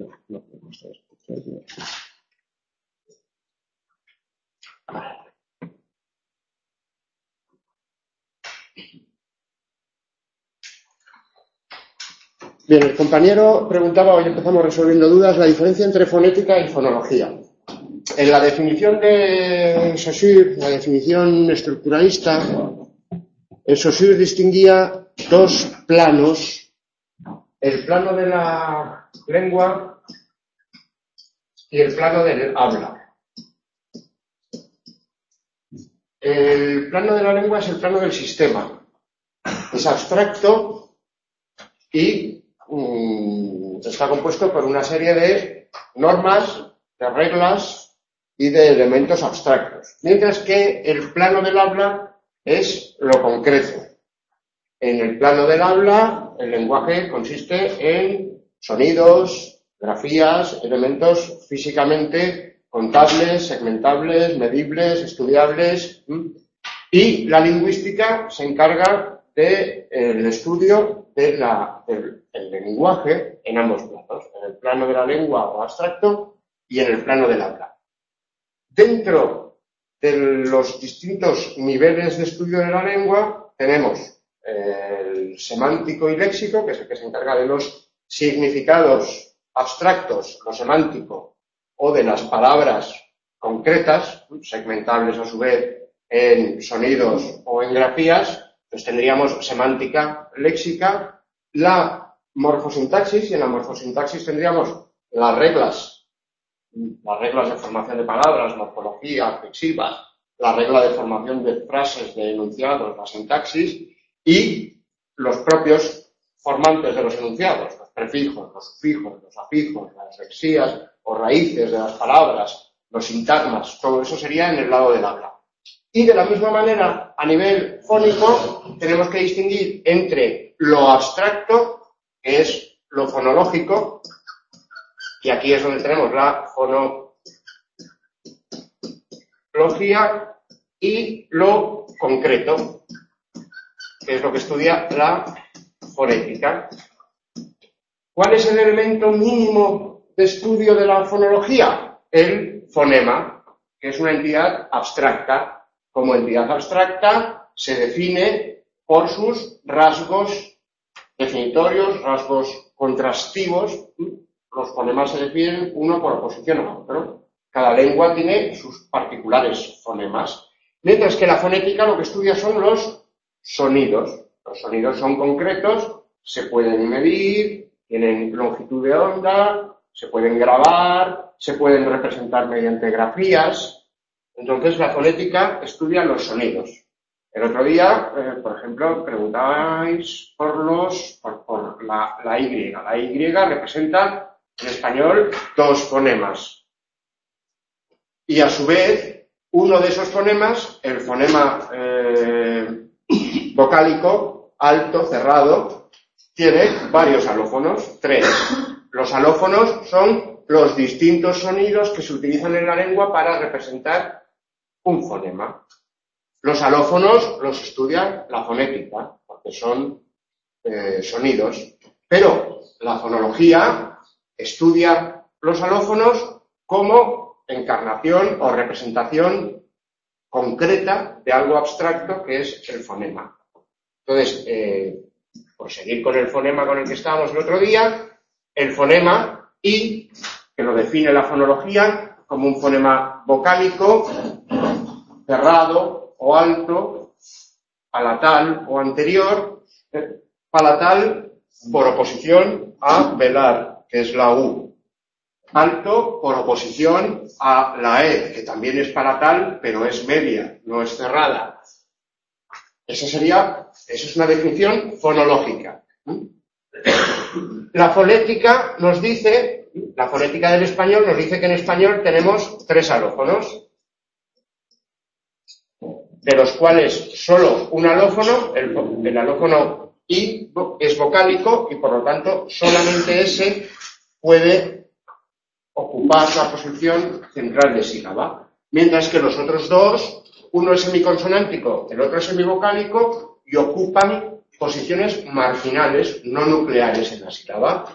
No podemos hacer esto. Bien, el compañero preguntaba, hoy empezamos resolviendo dudas, la diferencia entre fonética y fonología. En la definición de Saussure, la definición estructuralista, Saussure distinguía dos planos, el plano de la lengua y el plano del habla. El plano de la lengua es el plano del sistema, es abstracto y está compuesto por una serie de normas, de reglas y de elementos abstractos, mientras que el plano del habla es lo concreto. En el plano del habla, el lenguaje consiste en sonidos, grafías, elementos físicamente contables, segmentables, medibles, estudiables, y la lingüística se encarga del estudio del lenguaje en ambos planos, en el plano de la lengua o abstracto y en el plano del habla. Dentro de los distintos niveles de estudio de la lengua tenemos el semántico y léxico, que es el que se encarga de los significados abstractos, lo semántico, o de las palabras concretas, segmentables a su vez en sonidos o en grafías. Pues tendríamos semántica, léxica, la morfosintaxis, y en la morfosintaxis tendríamos las reglas de formación de palabras, morfología, flexivas, la regla de formación de frases, de enunciados, la sintaxis, y los propios formantes de los enunciados, los prefijos, los sufijos, los afijos, las lexías o raíces de las palabras, los sintagmas, todo eso sería en el lado del habla. Y de la misma manera, a nivel fónico, tenemos que distinguir entre lo abstracto, que es lo fonológico, y aquí es donde tenemos la fonología, y lo concreto, que es lo que estudia la fonética. ¿Cuál es el elemento mínimo de estudio de la fonología? El fonema, que es una entidad abstracta. Como entidad abstracta se define por sus rasgos definitorios, rasgos contrastivos. Los fonemas se definen uno por oposición a otro. Cada lengua tiene sus particulares fonemas. Mientras que la fonética lo que estudia son los sonidos. Los sonidos son concretos, se pueden medir, tienen longitud de onda, se pueden grabar, se pueden representar mediante grafías. Entonces la fonética estudia los sonidos. El otro día, por ejemplo, preguntabais por la Y. La Y representa en español dos fonemas. Y a su vez, uno de esos fonemas, el fonema vocálico, alto, cerrado, tiene varios alófonos, 3. Los alófonos son los distintos sonidos que se utilizan en la lengua para representar un fonema. Los alófonos los estudia la fonética, porque son sonidos, pero la fonología estudia los alófonos como encarnación o representación concreta de algo abstracto que es el fonema. Entonces, por seguir con el fonema con el que estábamos el otro día, el fonema I, que lo define la fonología como un fonema vocálico, cerrado o alto, palatal o anterior, palatal por oposición a velar, que es la U, alto por oposición a la E, que también es palatal, pero es media, no es cerrada. Esa es una definición fonológica. La fonética del español nos dice que en español tenemos 3 alófonos, de los cuales solo un alófono, el alófono I, es vocálico y por lo tanto solamente ese puede ocupar la posición central de sílaba, mientras que los otros dos, uno es semiconsonántico, el otro es semivocálico y ocupan posiciones marginales, no nucleares en la sílaba.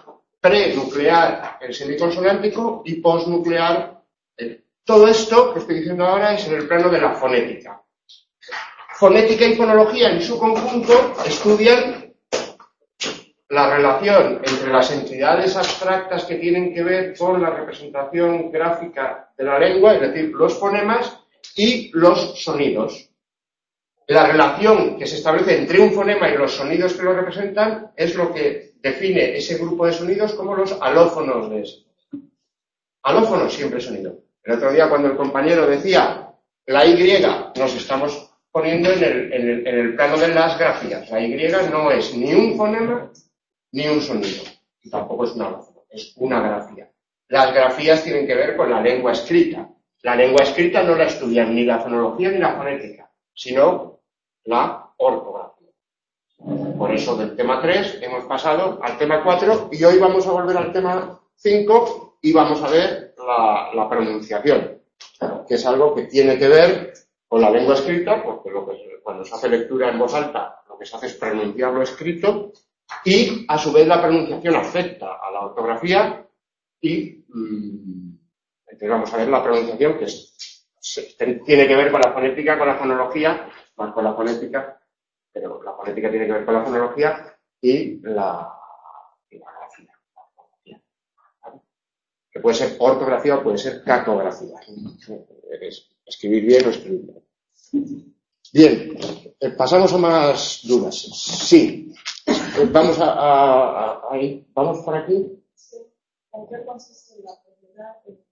prenuclear el semiconsonántico y postnuclear todo esto que estoy diciendo ahora es en el plano de la fonética. Fonética y fonología en su conjunto estudian la relación entre las entidades abstractas que tienen que ver con la representación gráfica de la lengua, es decir, los fonemas y los sonidos. La relación que se establece entre un fonema y los sonidos que lo representan es lo que define ese grupo de sonidos como los alófonos de ese. Alófonos siempre sonido. El otro día cuando el compañero decía la Y, nos estamos poniendo en el plano de las grafías. La Y no es ni un fonema ni un sonido. Y tampoco es un alófono, es una grafía. Las grafías tienen que ver con la lengua escrita. La lengua escrita no la estudian ni la fonología ni la fonética, sino la ortografía. Por eso del tema 3 hemos pasado al tema 4 y hoy vamos a volver al tema 5 y vamos a ver la pronunciación, que es algo que tiene que ver con la lengua escrita, porque cuando se hace lectura en voz alta lo que se hace es pronunciar lo escrito y a su vez la pronunciación afecta a la ortografía y entonces vamos a ver la pronunciación que tiene que ver con la fonética, con la fonología, más con la fonética, pero la fonética tiene que ver con la fonología y la grafía. ¿Vale? Que puede ser ortografía o puede ser cacografía. Es escribir bien o escribir mal. Bien, pasamos a más dudas. Sí, vamos vamos por aquí. ¿En qué consiste la propiedad?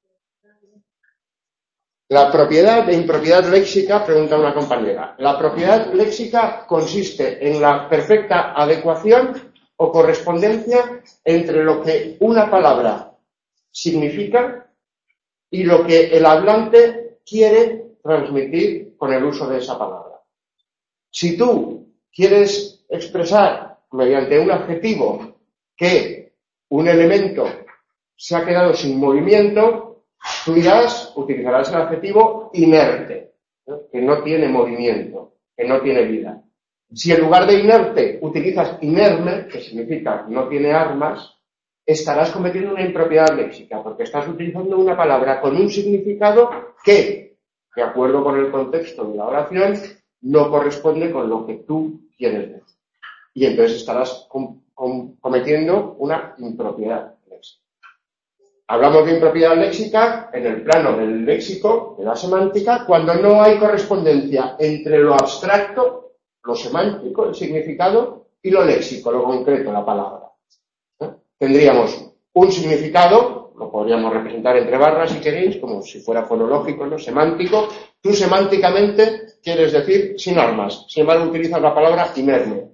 La propiedad e impropiedad léxica, pregunta una compañera. La propiedad léxica consiste en la perfecta adecuación o correspondencia entre lo que una palabra significa y lo que el hablante quiere transmitir con el uso de esa palabra. Si tú quieres expresar mediante un adjetivo que un elemento se ha quedado sin movimiento, tú utilizarás el adjetivo inerte, ¿no? Que no tiene movimiento, que no tiene vida. Si en lugar de inerte utilizas inerme, que significa no tiene armas, estarás cometiendo una impropiedad léxica, porque estás utilizando una palabra con un significado que, de acuerdo con el contexto de la oración, no corresponde con lo que tú quieres decir. Y entonces estarás cometiendo una impropiedad léxica. Hablamos de impropiedad léxica en el plano del léxico, de la semántica, cuando no hay correspondencia entre lo abstracto, lo semántico, el significado, y lo léxico, lo concreto, la palabra. Tendríamos un significado, lo podríamos representar entre barras si queréis, como si fuera fonológico, ¿no? Semántico. Tú semánticamente quieres decir sin armas, sin embargo utilizas la palabra inerte,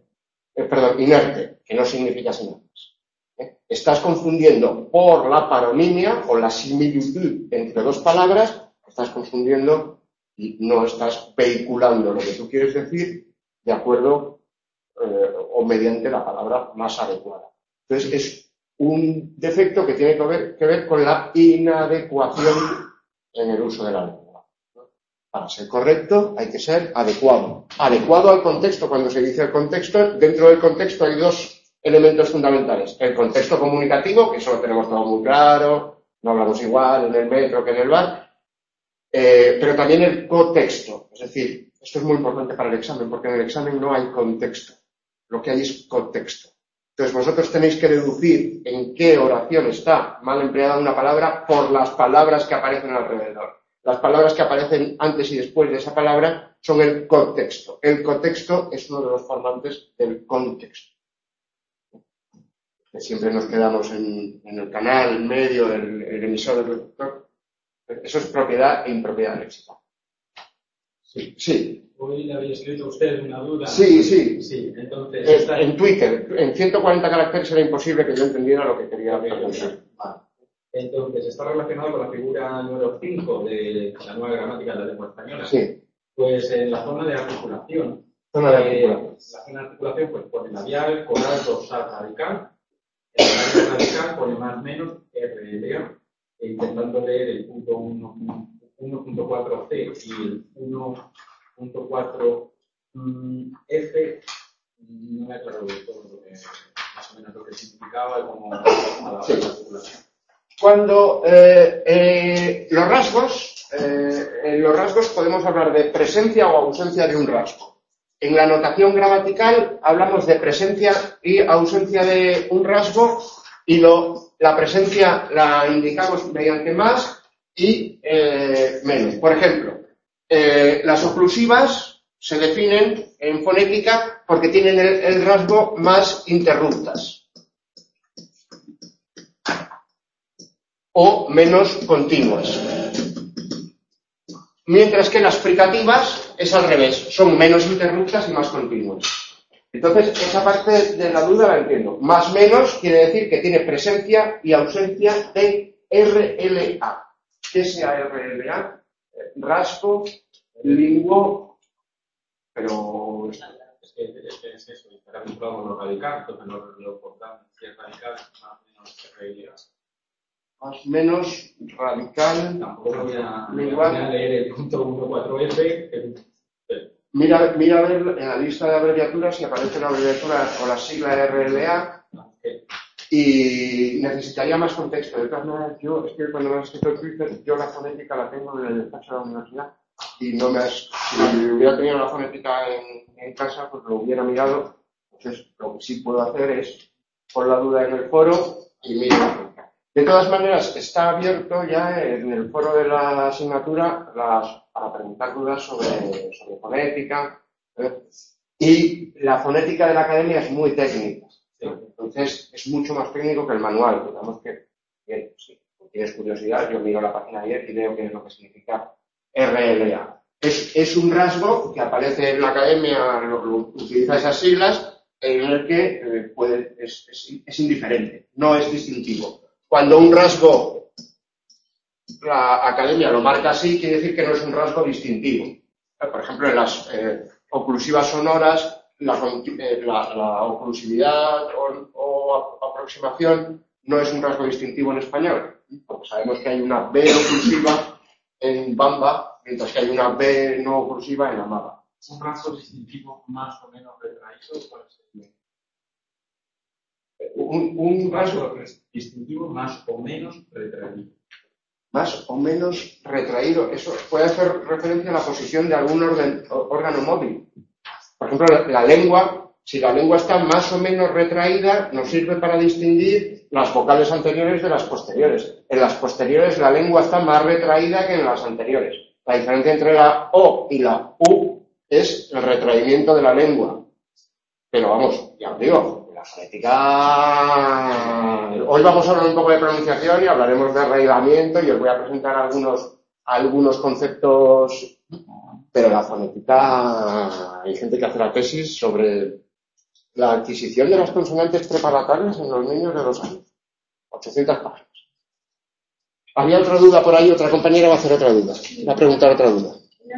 que no significa sin armas. Estás confundiendo por la paronimia o la similitud entre dos palabras, estás confundiendo y no estás vehiculando lo que tú quieres decir de acuerdo o mediante la palabra más adecuada. Entonces es un defecto que tiene que ver con la inadecuación en el uso de la lengua. Para ser correcto hay que ser adecuado. Adecuado al contexto. Cuando se dice el contexto, dentro del contexto hay dos elementos fundamentales. El contexto comunicativo, que eso lo tenemos todo muy claro, no hablamos igual en el metro que en el bar, pero también el contexto. Es decir, esto es muy importante para el examen, porque en el examen no hay contexto. Lo que hay es contexto. Entonces vosotros tenéis que deducir en qué oración está mal empleada una palabra por las palabras que aparecen alrededor. Las palabras que aparecen antes y después de esa palabra son el contexto. El contexto es uno de los formantes del contexto. Que siempre nos quedamos en el canal, en medio, el emisor, el receptor. Eso es propiedad e impropiedad léxica. Sí. Sí. Hoy le había escrito a usted una duda. Sí, sí. Sí, entonces... En Twitter, en 140 caracteres era imposible que yo entendiera lo que quería preguntar. Entonces, está relacionado con la figura número 5 de la nueva gramática de la lengua española. Sí. Pues en la zona de articulación. Zona de articulación. La zona de articulación, pues pone labial, coral, dorsal, radical. El horario radical pone más menos RLA, intentando leer el punto 1.4c y el 1.4f, no me aclaro de todo lo que más o sino lo que significaba y cómo a la articulación. Cuando en los rasgos podemos hablar de presencia o ausencia de un rasgo. En la notación gramatical hablamos de presencia y ausencia de un rasgo y la presencia la indicamos mediante más y menos. Por ejemplo, las oclusivas se definen en fonética porque tienen el rasgo más interruptas o menos continuas. Mientras que las fricativas es al revés, son menos interruptas y más continuas. Entonces, esa parte de la duda la entiendo. Más menos quiere decir que tiene presencia y ausencia de RLA. ¿Qué sea RLA? Rasgo, linguo, pero... Es eso, estará vinculado con lo radical, entonces lo importante es que es radical, más o menos RLA. Más menos radical. Tampoco voy a leer el punto 1.4f. Mira a ver en la lista de abreviaturas si aparece la abreviatura o la sigla RLA. Y necesitaría más contexto. De todas maneras, yo es que cuando me he escrito el Twitter, yo la fonética la tengo en el despacho de la universidad y no me si hubiera tenido la fonética en casa, pues lo hubiera mirado. Entonces, lo que sí puedo hacer es pon la duda en el foro y miro. De todas maneras, está abierto ya en el foro de la asignatura para preguntar dudas sobre fonética. Y la fonética de la academia es muy técnica. Entonces, es mucho más técnico que el manual. Digamos que, bien, si tienes curiosidad, yo miro la página ayer y veo qué es lo que significa RLA. Es un rasgo que aparece en la academia, utiliza esas siglas, en el que es indiferente, no es distintivo. Cuando un rasgo, la academia lo marca así, quiere decir que no es un rasgo distintivo. Por ejemplo, en las oclusivas sonoras, la oclusividad o aproximación no es un rasgo distintivo en español. Porque sabemos que hay una B oclusiva en bamba, mientras que hay una B no oclusiva en amaba. ¿Un rasgo distintivo más o menos retraído? ¿Cuál sería? Un rasgo distintivo más o menos retraído. Más o menos retraído. Eso puede hacer referencia a la posición de algún órgano móvil. Por ejemplo, la lengua, si la lengua está más o menos retraída, nos sirve para distinguir las vocales anteriores de las posteriores. En las posteriores la lengua está más retraída que en las anteriores. La diferencia entre la O y la U es el retraimiento de la lengua. Pero vamos, ya os digo, la fonética... Hoy vamos a hablar un poco de pronunciación y hablaremos de arraigamiento y os voy a presentar algunos conceptos, pero la fonética... Hay gente que hace la tesis sobre la adquisición de las consonantes preparatorias en los niños de 2 años. 800 páginas. ¿Había otra duda por ahí? Otra compañera va a hacer otra duda. Va a preguntar otra duda.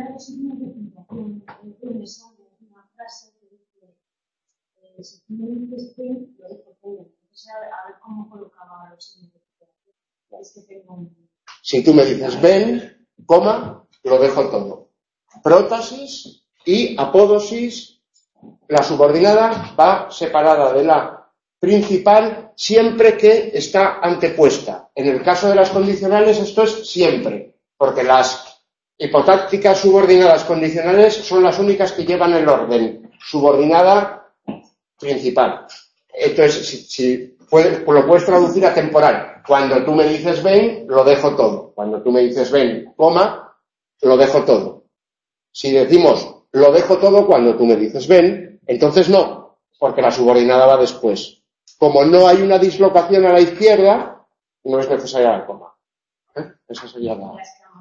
Si tú me dices que lo dejo todo, entonces a ver cómo colocaba los significados. Es que tengo Si tú me dices ven, coma, lo dejo todo. Prótasis y apódosis, la subordinada va separada de la principal siempre que está antepuesta. En el caso de las condicionales esto es siempre, porque las hipotácticas subordinadas condicionales son las únicas que llevan el orden. Subordinada principal. Entonces, si lo puedes traducir a temporal. Cuando tú me dices ven, lo dejo todo. Cuando tú me dices ven, coma, lo dejo todo. Si decimos lo dejo todo cuando tú me dices ven, entonces no, porque la subordinada va después. Como no hay una dislocación a la izquierda, no es necesaria la coma. Esa sería la...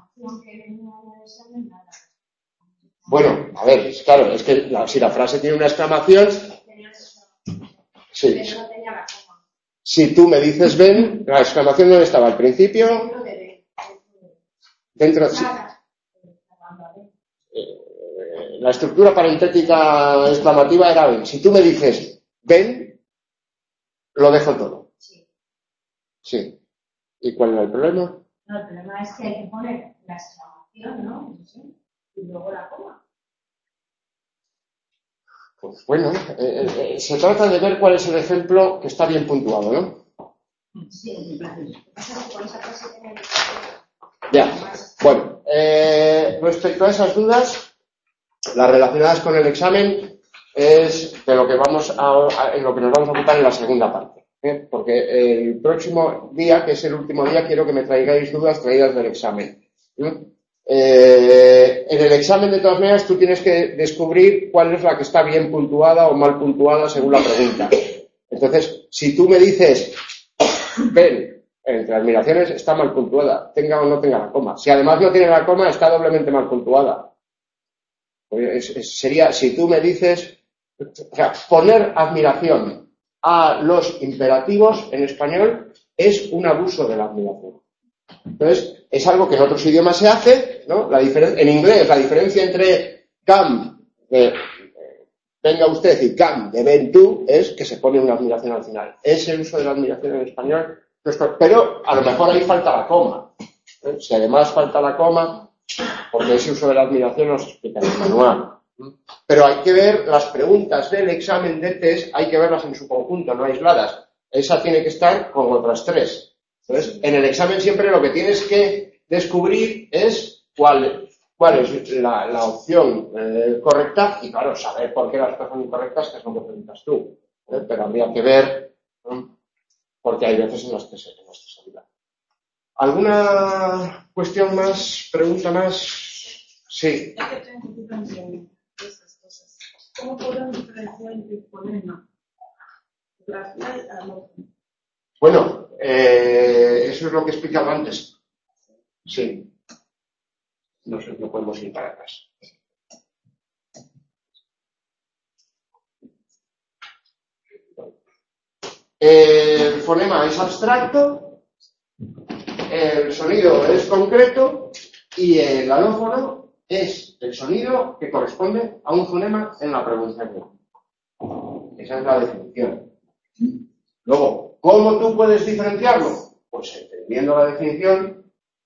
Bueno, a ver, claro, es que si la frase tiene una exclamación... Sí. Si tú me dices ven, la exclamación no estaba al principio. Dentro de sí. La estructura parentética exclamativa era ven. Si tú me dices ven, lo dejo todo. Sí. ¿Y cuál era el problema? No, el problema es que hay que poner la exclamación, ¿no? Y luego la coma. Pues bueno, se trata de ver cuál es el ejemplo que está bien puntuado, ¿no? Sí, por esa clase tiene que Ya, bueno, respecto a esas dudas, las relacionadas con el examen es de lo que en lo que nos vamos a ocupar en la segunda parte, ¿eh? Porque el próximo día, que es el último día, quiero que me traigáis dudas traídas del examen, ¿eh? En el examen, de todas maneras, tú tienes que descubrir cuál es la que está bien puntuada o mal puntuada según la pregunta. Entonces, si tú me dices, ven, entre admiraciones está mal puntuada, tenga o no tenga la coma. Si además no tiene la coma, está doblemente mal puntuada. Sería, si tú me dices, o sea, poner admiración a los imperativos en español es un abuso de la admiración. Entonces, es algo que en otros idiomas se hace, ¿no? En inglés, la diferencia entre come, de venga usted, y come, de ven tú, es que se pone una admiración al final. Es el uso de la admiración en español, pero a lo mejor ahí falta la coma. Si además falta la coma, porque ese uso de la admiración nos explica en el manual. Pero hay que ver las preguntas del examen de test, hay que verlas en su conjunto, no aisladas. Esa tiene que estar con otras tres. Entonces, en el examen siempre lo que tienes que descubrir es cuál es la opción correcta y, claro, saber por qué las cosas son incorrectas, que es lo que preguntas tú. Pero habría que ver, porque hay veces en las que se ayuda. ¿Alguna cuestión más? ¿Pregunta más? Sí. Es que tengo duda de estas cosas. ¿Cómo podemos diferenciar entre fonema, grafía y alófono? Bueno, eso es lo que he explicado antes. Sí. No podemos ir para atrás. El fonema es abstracto, el sonido es concreto y el alófono es el sonido que corresponde a un fonema en la pronunciación. Esa es la definición. Luego, ¿cómo tú puedes diferenciarlo? Pues entendiendo la definición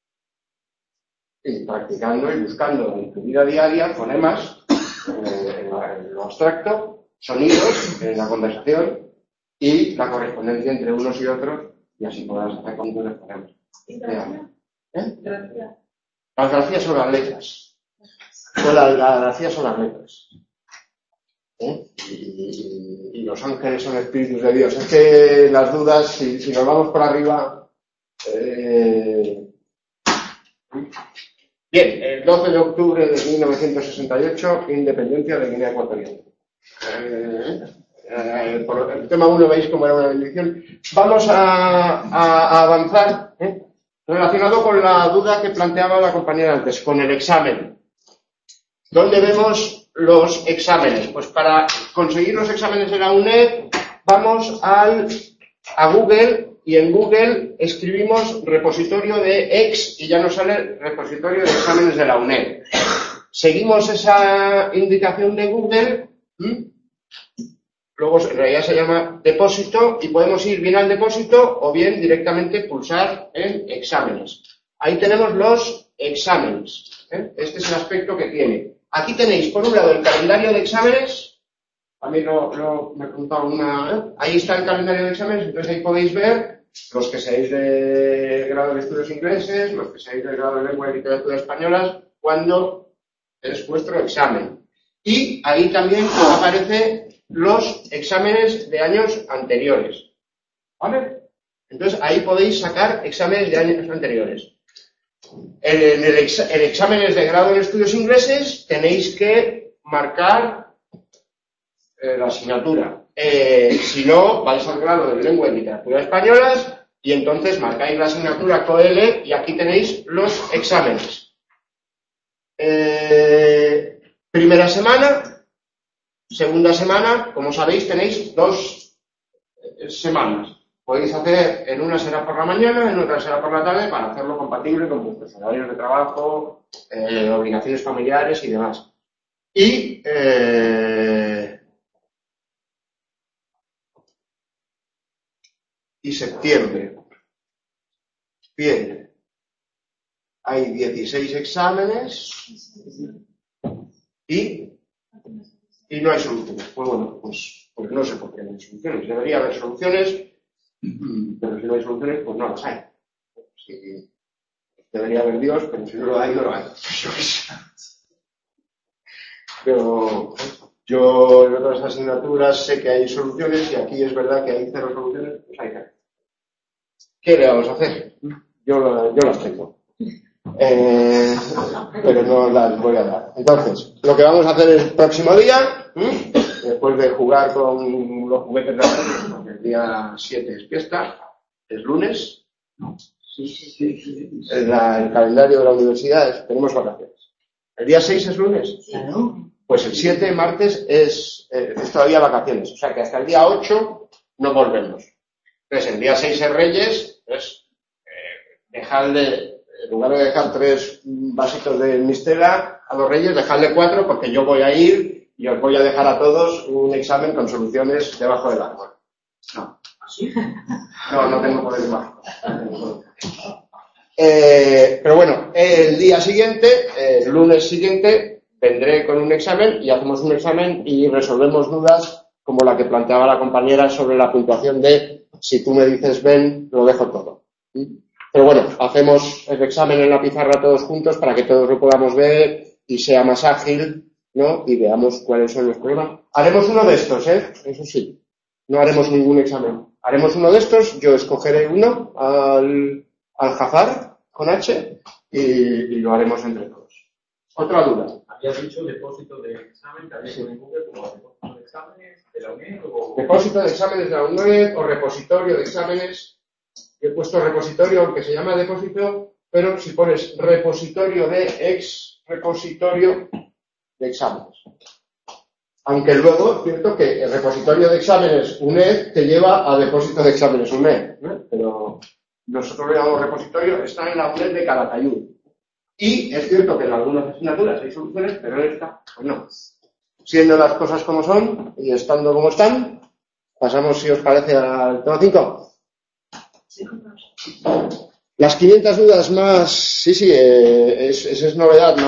y practicando y buscando en tu vida diaria fonemas en lo abstracto, sonidos en la conversación y la correspondencia entre unos y otros, y así podrás hacer conjuntos de fonemas. ¿Y grafía? Grafía. Las grafías son las letras. La grafía son las letras. Y los ángeles son espíritus de Dios. Es que las dudas, si nos vamos por arriba... Bien, el 12 de octubre de 1968, independencia de Guinea Ecuatorial. Por el tema 1 veis cómo era una bendición. Vamos a avanzar, relacionado con la duda que planteaba la compañera antes, con el examen. ¿Dónde vemos los exámenes? Pues para conseguir los exámenes de la UNED vamos a Google y en Google escribimos repositorio de ex y ya nos sale repositorio de exámenes de la UNED. Seguimos esa indicación de Google, luego en realidad se llama depósito y podemos ir bien al depósito o bien directamente pulsar en exámenes. Ahí tenemos los exámenes. Este es el aspecto que tiene. Aquí tenéis, por un lado, el calendario de exámenes. También me he preguntado una... Ahí está el calendario de exámenes, entonces ahí podéis ver los que seáis de grado de estudios ingleses, los que seáis de grado de lengua y literatura españolas, cuando es vuestro examen. Y ahí también aparecen los exámenes de años anteriores. ¿Vale? Entonces ahí podéis sacar exámenes de años anteriores. En el exámenes de grado en estudios ingleses tenéis que marcar la asignatura. Si no, vais al grado de lengua y literatura españolas y entonces marcáis la asignatura COEL y aquí tenéis los exámenes. Primera semana, segunda semana, como sabéis tenéis 2 semanas. Podéis hacer, en una será por la mañana, en otra será por la tarde, para hacerlo compatible con vuestros horarios de trabajo, obligaciones familiares y demás. Y septiembre. Bien. Hay 16 exámenes y y no hay soluciones. Pues bueno, pues no sé por qué no hay soluciones. Debería haber soluciones, pero si no hay soluciones, pues no las hay. Si debería haber Dios, pero si no lo hay, no lo hay. Pero yo en otras asignaturas sé que hay soluciones y aquí es verdad que hay 0 soluciones, pues hay que hacer. ¿Qué le vamos a hacer? Yo las tengo. Pero no las voy a dar. Entonces, lo que vamos a hacer el próximo día, después de jugar con los juguetes de la tarde, porque el día 7 es fiesta, es lunes. En el calendario de la universidad tenemos vacaciones. ¿El día 6 es lunes? Claro. Pues el 7, martes, es todavía vacaciones. O sea que hasta el día 8 no volvemos. Entonces, el día 6 es Reyes, pues dejadle, en lugar de dejar 3 vasitos de mistela a los Reyes, dejadle 4 porque yo voy a ir y os voy a dejar a todos un examen con soluciones debajo del árbol. No. No tengo poderes mágicos. Pero bueno, el día siguiente, el lunes siguiente, vendré con un examen y hacemos un examen y resolvemos dudas como la que planteaba la compañera sobre la puntuación de si tú me dices ven, lo dejo todo. Pero bueno, hacemos el examen en la pizarra todos juntos para que todos lo podamos ver y sea más ágil, ¿no? Y veamos cuáles son los problemas. Haremos uno de estos, eso sí. No haremos ningún examen. Haremos uno de estos, yo escogeré uno al azar con H y lo haremos entre todos. Otra duda. Había dicho depósito de examen, que había que en Google como depósito de exámenes de la UNED o... Depósito de exámenes de la UNED o repositorio de exámenes. He puesto repositorio, aunque se llama depósito, pero si pones repositorio de repositorio de exámenes. Aunque luego, cierto que el repositorio de exámenes UNED te lleva a depósito de exámenes UNED, ¿no? Pero nosotros lo llamamos repositorio, está en la UNED de Calatayud. Y es cierto que en algunas asignaturas hay soluciones, pero en esta, pues no. Siendo las cosas como son y estando como están, pasamos, si os parece, al tema 5. Las 500 dudas más, sí, es novedad.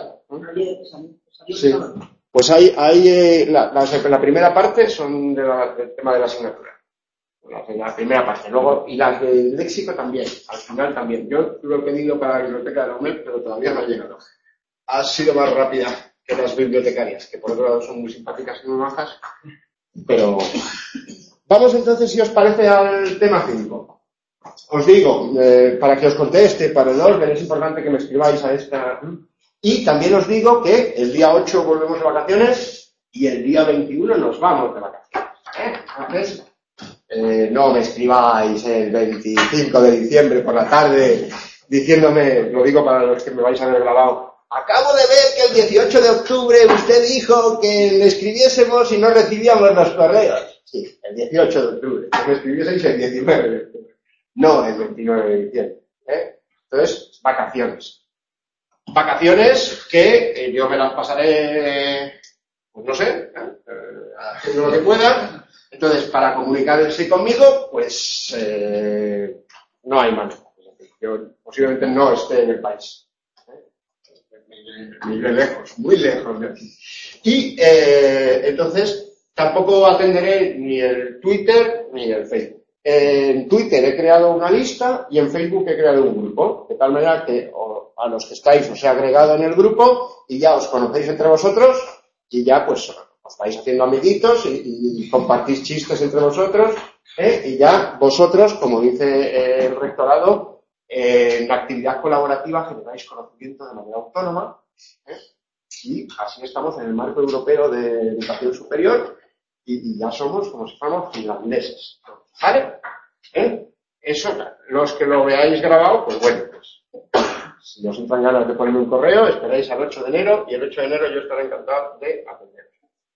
Sí. Pues hay la primera parte son del tema de la asignatura. La primera parte, luego, y las del léxico también, al final también. Yo lo he pedido para la biblioteca de la UNED, pero todavía no ha llegado. Ha sido más rápida que las bibliotecarias, que por otro lado son muy simpáticas y muy majas, pero... Vamos entonces, si os parece, al tema 5. Os digo, para que os conteste, para el orden, es importante que me escribáis a esta... Y también os digo que el día 8 volvemos de vacaciones y el día 21 nos vamos de vacaciones. Entonces, no me escribáis el 25 de diciembre por la tarde diciéndome, lo digo para los que me vais a ver grabado, acabo de ver que el 18 de octubre usted dijo que le escribiésemos y no recibíamos los correos. Sí, el 18 de octubre, que me escribieseis el 19 de octubre, no el 29 de diciembre. Entonces, vacaciones. Vacaciones que yo me las pasaré, pues no sé, haciendo lo que pueda. Entonces, para comunicarse conmigo, pues no hay manera. Yo posiblemente no esté en el país. Vive lejos, muy lejos de aquí. Y entonces, tampoco atenderé ni el Twitter ni el Facebook. En Twitter he creado una lista y en Facebook he creado un grupo, de tal manera que a los que estáis os he agregado en el grupo y ya os conocéis entre vosotros y ya pues os vais haciendo amiguitos y compartís chistes entre vosotros, y ya vosotros, como dice el rectorado, en la actividad colaborativa generáis conocimiento de manera autónoma, y así estamos en el marco europeo de educación superior y ya somos como si fuéramos finlandeses, ¿vale? Eso, los que lo veáis grabado, pues bueno, pues si os entran ganas de ponerme un correo, esperáis al 8 de enero y el 8 de enero yo estaré encantado de atenderos.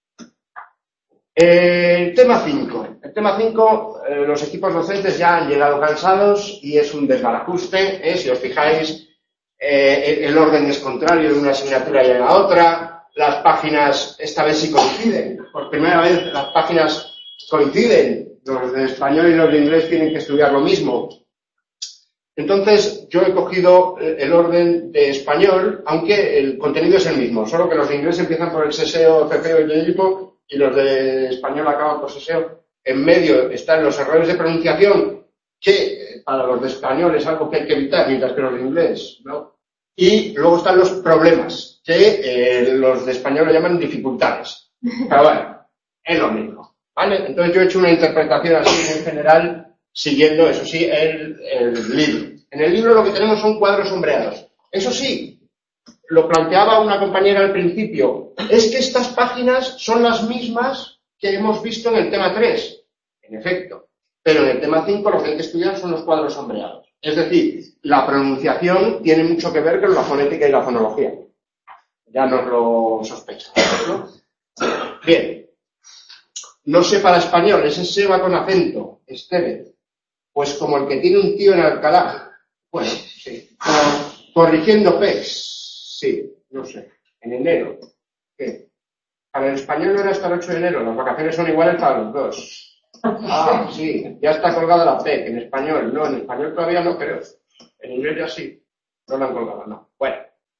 El tema 5. El tema 5, los equipos docentes ya han llegado cansados y es un desbarajuste. Si os fijáis, el orden es contrario de una asignatura y a la otra. Las páginas esta vez sí coinciden. Por primera vez las páginas coinciden. Los de español y los de inglés tienen que estudiar lo mismo. Entonces, yo he cogido el orden de español, aunque el contenido es el mismo, solo que los de inglés empiezan por el seseo, cefeo y yeísmo, y los de español acaban por seseo. En medio están los errores de pronunciación, que para los de español es algo que hay que evitar, mientras que los de inglés, ¿no? Y luego están los problemas, que los de español lo llaman dificultades. Pero bueno, es lo mismo, ¿vale? Entonces yo he hecho una interpretación así en general, siguiendo, eso sí, el libro. En el libro lo que tenemos son cuadros sombreados. Eso sí, lo planteaba una compañera al principio, es que estas páginas son las mismas que hemos visto en el tema 3. En efecto. Pero en el tema 5 lo que hay que estudiar son los cuadros sombreados. Es decir, la pronunciación tiene mucho que ver con la fonética y la fonología. Ya nos lo sospechamos, ¿no? Bien. No sé para español, ese se va con acento, Esteve. Pues como el que tiene un tío en Alcalá. Bueno, sí. Corrigiendo PEX. Sí, no sé. En enero. ¿Qué? Para el español no era hasta el 8 de enero. Las vacaciones son iguales para los dos. Ah, sí. Ya está colgada la PEC. En español. No, en español todavía no creo. En inglés ya sí. No la han colgado, no. Bueno.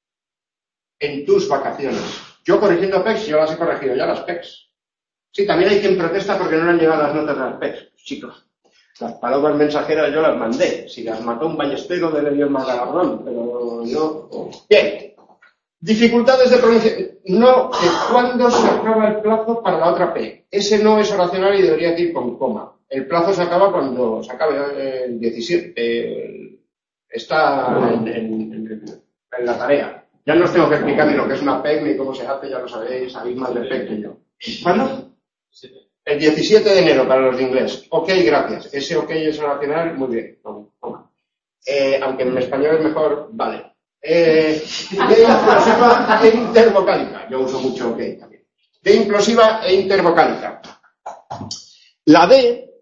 En tus vacaciones. Yo corrigiendo PEX, yo las he corregido ya las PEX. Sí, también hay quien protesta porque no le han llegado las notas de las PEX. Chicos. Las palabras mensajeras yo las mandé. Si las mató un ballestero, le dio más galardón, pero yo... Bien. Dificultades de pronunciación. No, ¿cuándo se acaba el plazo para la otra P? Ese no es oracional y debería ir con coma. El plazo se acaba cuando se acabe el 17. Está en la tarea. Ya no os tengo que explicar ni lo que es una PEC ni cómo se hace, ya lo sabéis más de PEC que yo. ¿Cuándo? El 17 de enero para los de inglés. Ok, gracias. Ese ok es oracional, muy bien. Toma. Aunque en español es mejor, vale. De implosiva e intervocálica. Yo uso mucho ok también. De implosiva e intervocálica. La D,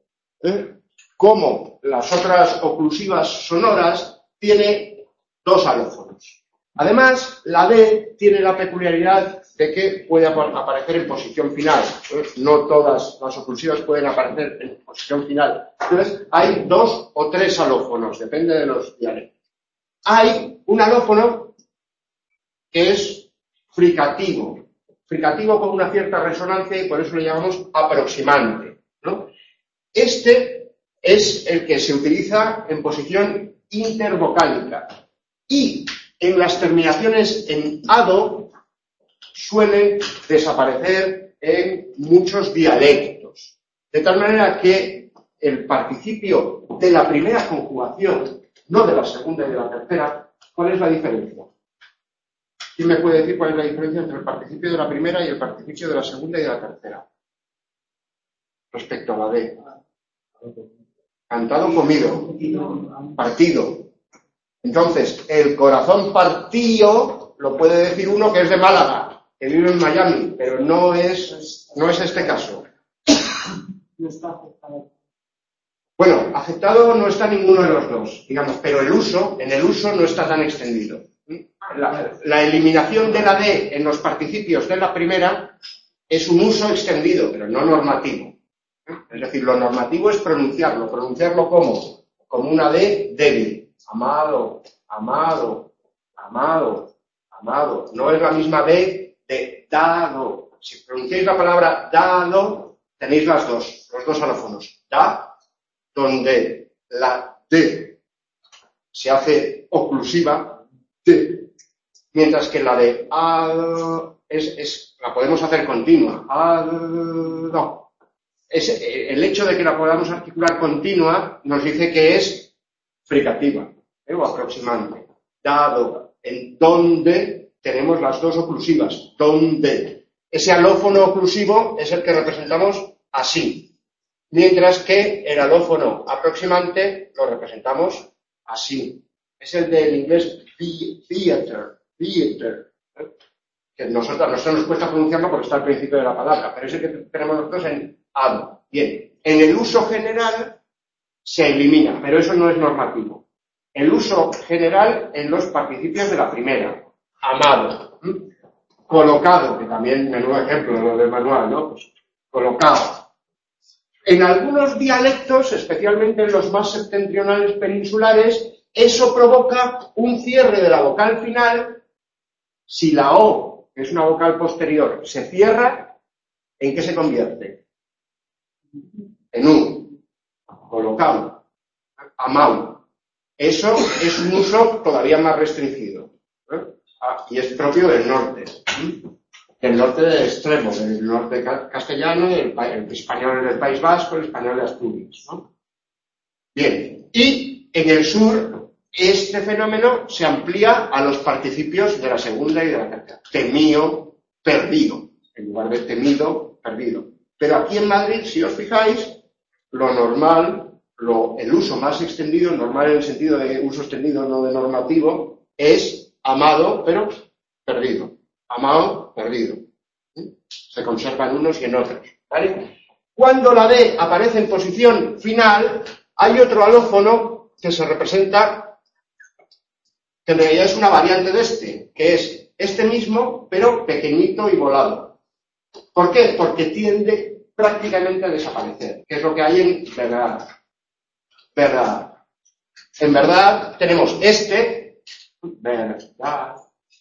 como las otras oclusivas sonoras, tiene dos alófonos. Además, la D tiene la peculiaridad de que puede aparecer en posición final. No todas las oclusivas pueden aparecer en posición final. Entonces, hay 2 o 3 alófonos, depende de los dialectos. Hay un alófono que es fricativo. Fricativo con una cierta resonancia y por eso le llamamos aproximante, ¿no? Este es el que se utiliza en posición intervocálica. Y en las terminaciones en ado suele desaparecer en muchos dialectos. De tal manera que el participio de la primera conjugación, no de la segunda y de la tercera, ¿cuál es la diferencia? ¿Quién me puede decir cuál es la diferencia entre el participio de la primera y el participio de la segunda y de la tercera? Respecto a la D. Cantado, comido. Partido. Entonces, el corazón partido lo puede decir uno que es de Málaga, que vive en Miami, pero no es este caso. No está afectado. Bueno, afectado no está ninguno de los dos, digamos, pero en el uso no está tan extendido. La eliminación de la D en los participios de la primera es un uso extendido, pero no normativo. Es decir, lo normativo es pronunciarlo como una D débil. Amado, amado, amado, amado. No es la misma D de dado. Si pronunciáis la palabra dado, tenéis los dos alófonos. Da, donde la D se hace oclusiva, D, mientras que la de la podemos hacer continua. No. El hecho de que la podamos articular continua nos dice que es fricativa, o aproximante. Dado, en donde tenemos las dos oclusivas. Donde. Ese alófono oclusivo es el que representamos así. Mientras que el alófono aproximante lo representamos así. Es el del inglés theater, que a nosotros nos cuesta pronunciarlo porque está al principio de la palabra, pero es el que tenemos nosotros en ado. Bien, en el uso general se elimina, pero eso no es normativo. El uso general en los participios de la primera. Amado. Colocado, que también, menudo ejemplo, lo del manual, ¿no? Pues, colocado. En algunos dialectos, especialmente en los más septentrionales peninsulares, eso provoca un cierre de la vocal final. Si la O, que es una vocal posterior, se cierra, ¿en qué se convierte? En U, colocado, amau. Eso es un uso todavía más restringido, ¿eh? Y es propio del norte. Del norte del extremo, del norte castellano, el español del País Vasco, el español de Asturias, ¿no? Bien, y en el sur este fenómeno se amplía a los participios de la segunda y de la tercera. Temío, perdido, en lugar de temido, perdido. Pero aquí en Madrid, si os fijáis, lo normal, el uso más extendido, normal en el sentido de uso extendido, no de normativo, es amado, pero perdido. Amado, perdido. Se conservan unos y en otros, ¿vale? Cuando la D aparece en posición final, hay otro alófono que se representa, que en realidad es una variante de este, que es este mismo, pero pequeñito y volado. ¿Por qué? Porque tiende prácticamente a desaparecer, que es lo que hay en verdad. Verdad. En verdad tenemos este, verdad,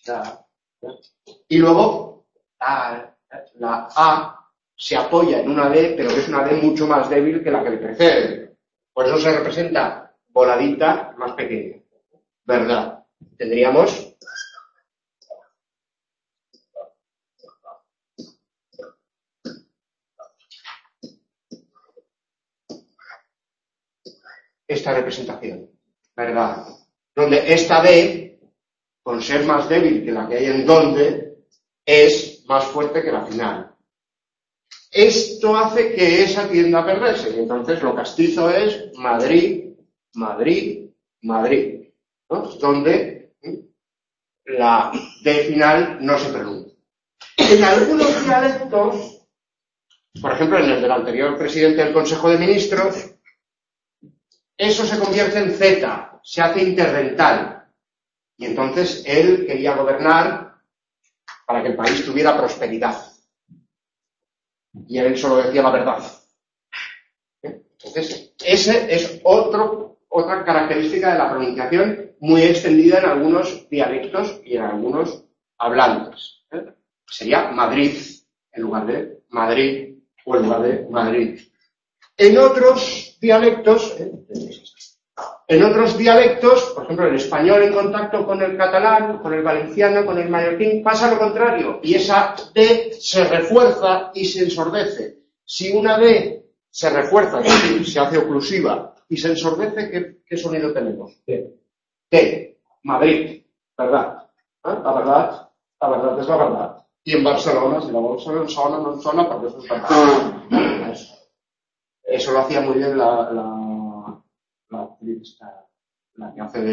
y luego la A se apoya en una D, pero que es una D mucho más débil que la que le precede. Por eso se representa voladita, más pequeña. ¿Verdad? Tendríamos esta representación. ¿Verdad? Donde esta D, con ser más débil que la que hay en donde, es más fuerte que la final. Esto hace que esa tienda a perderse, y entonces lo castizo es Madrid, Madrid, Madrid, ¿no? Donde la D final no se pronuncia. En algunos dialectos, por ejemplo en el del anterior presidente del Consejo de Ministros, eso se convierte en Z, se hace interdental, y entonces él quería gobernar para que el país tuviera prosperidad. Y él solo decía la verdad. Entonces, ese es otra característica de la pronunciación muy extendida en algunos dialectos y en algunos hablantes. Sería Madrid en lugar de Madrid o en lugar de Madrid. En otros dialectos, por ejemplo, el español en contacto con el catalán, con el valenciano, con el mallorquín, pasa lo contrario. Y esa D se refuerza y se ensordece. Si una D se refuerza, es decir, se hace oclusiva y se ensordece, ¿qué sonido tenemos? T. Madrid. ¿Verdad? La verdad es la verdad. Y en Barcelona, si la bolsa no suena, porque eso es verdad. Eso lo hacía muy bien la actriz, la que hace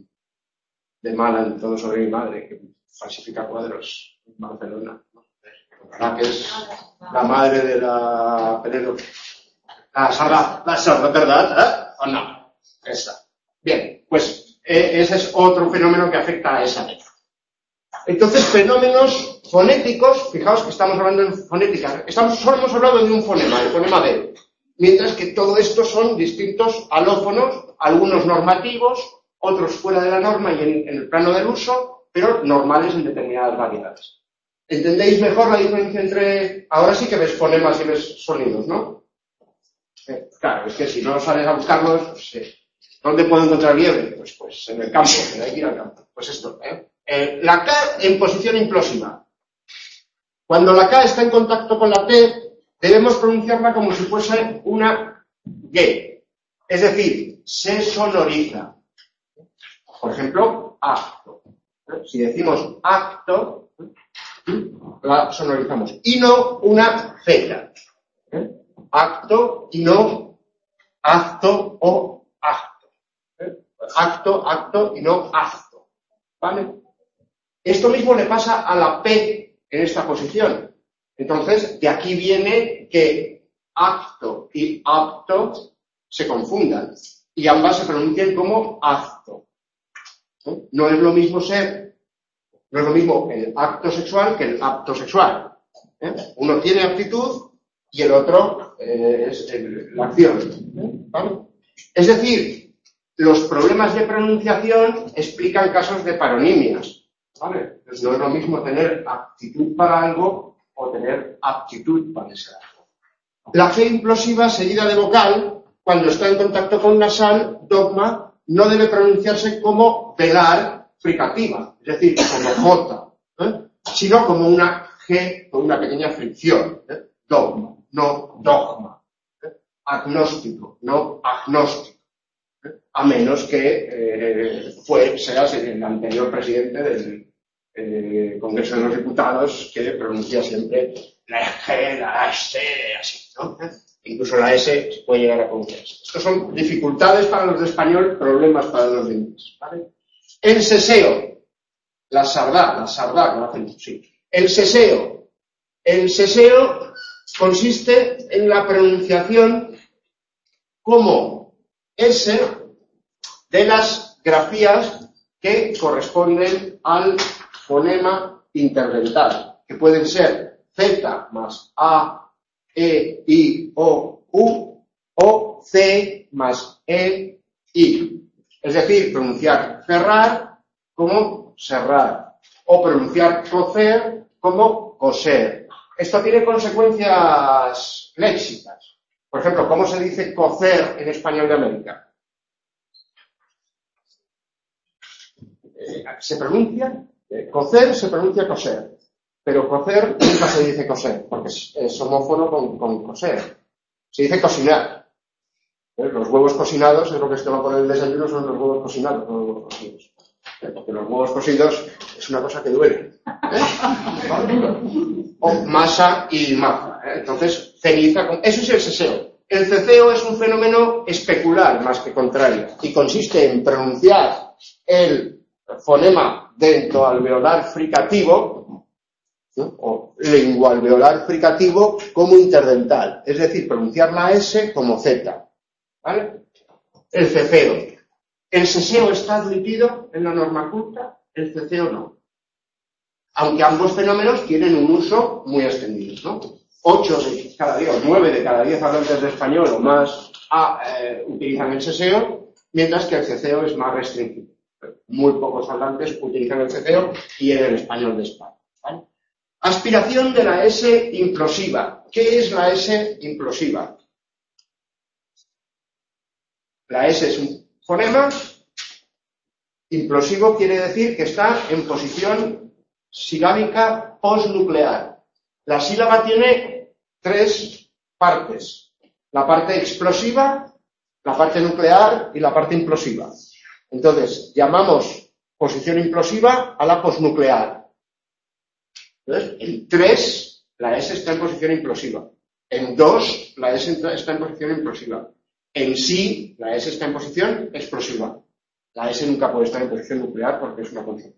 de mala en Todo sobre mi madre, que falsifica cuadros en Barcelona, ¿no? La que es la madre de la Penélope. La Sara, ¿verdad? ¿O no? Esa. Bien, pues ese es otro fenómeno que afecta a esa letra. Entonces, fenómenos fonéticos, fijaos que estamos hablando en fonética, solo hemos hablado de un fonema, el fonema D. Mientras que todo esto son distintos alófonos, algunos normativos, otros fuera de la norma y en el plano del uso, pero normales en determinadas variedades. ¿Entendéis mejor la diferencia entre... Ahora sí que ves fonemas y ves sonidos, ¿no? Claro, es que si no sales a buscarlos, pues, ¿dónde puedo encontrar liebre? Pues en el campo, hay que ir al campo. Pues esto, la K en posición implosiva. Cuando la K está en contacto con la T, debemos pronunciarla como si fuese una G. Es decir, se sonoriza. Por ejemplo, acto. Si decimos acto, la sonorizamos. Y no una Z. Acto y no acto o acto. Acto, acto y no acto. ¿Vale? Esto mismo le pasa a la P en esta posición. Entonces, de aquí viene que acto y apto se confundan y ambas se pronuncian como acto. No es lo mismo no es lo mismo el acto sexual que el apto sexual. Uno tiene aptitud y el otro es la acción. ¿Vale? Es decir, los problemas de pronunciación explican casos de paronimias, ¿vale? Entonces no es lo mismo tener aptitud para algo o tener aptitud para ese algo. La G implosiva seguida de vocal, cuando está en contacto con nasal, dogma, no debe pronunciarse como velar fricativa, es decir, como J, sino como una G con una pequeña fricción, dogma, no dogma, agnóstico, no agnóstico, a menos que seas el anterior presidente del Congreso de los Diputados que pronuncia siempre la G, la S, así, ¿no? Incluso la S se puede llegar a pronunciar. Estos son dificultades para los de español, problemas para los de inglés, ¿vale? El seseo, la sardá, lo hacen, sí. El seseo consiste en la pronunciación como S de las grafías que corresponden al fonema interdental, que pueden ser Z más A, E, I, O, U, o C más E, I. Es decir, pronunciar cerrar como serrar, o pronunciar cocer como coser. Esto tiene consecuencias léxicas. Por ejemplo, ¿cómo se dice cocer en español de América? Se pronuncia, cocer se pronuncia coser, pero cocer nunca se dice coser, porque es homófono con coser. Se dice cocinar. Los huevos cocinados, es lo que se toma por el desayuno, son los huevos cocinados, no los huevos cocidos. Porque los huevos cocidos es una cosa que duele. O masa y maza. Entonces, ceniza, eso es el seseo. El ceceo es un fenómeno especular más que contrario y consiste en pronunciar el fonema dentoalveolar fricativo, ¿no? O lengualveolar fricativo como interdental, es decir, pronunciar la S como Z, ¿vale? El ceceo. ¿El seseo está admitido en la norma culta? El ceceo no. Aunque ambos fenómenos tienen un uso muy extendido, ¿no? 8 de cada 10, o 9 de cada 10 hablantes de español o más utilizan el seseo, mientras que el ceceo es más restringido. Muy pocos hablantes utilizan el ceceo y en el español de España, ¿vale? Aspiración de la S implosiva. ¿Qué es la S implosiva? La S es un fonema. Implosivo quiere decir que está en posición silábica postnuclear. La sílaba tiene 3 partes. La parte explosiva, la parte nuclear y la parte implosiva. Entonces, llamamos posición implosiva a la postnuclear. Entonces, en 3, la S está en posición implosiva. En 2, la S está en posición implosiva. En sí, la S está en posición explosiva. La S nunca puede estar en posición nuclear porque es una constante.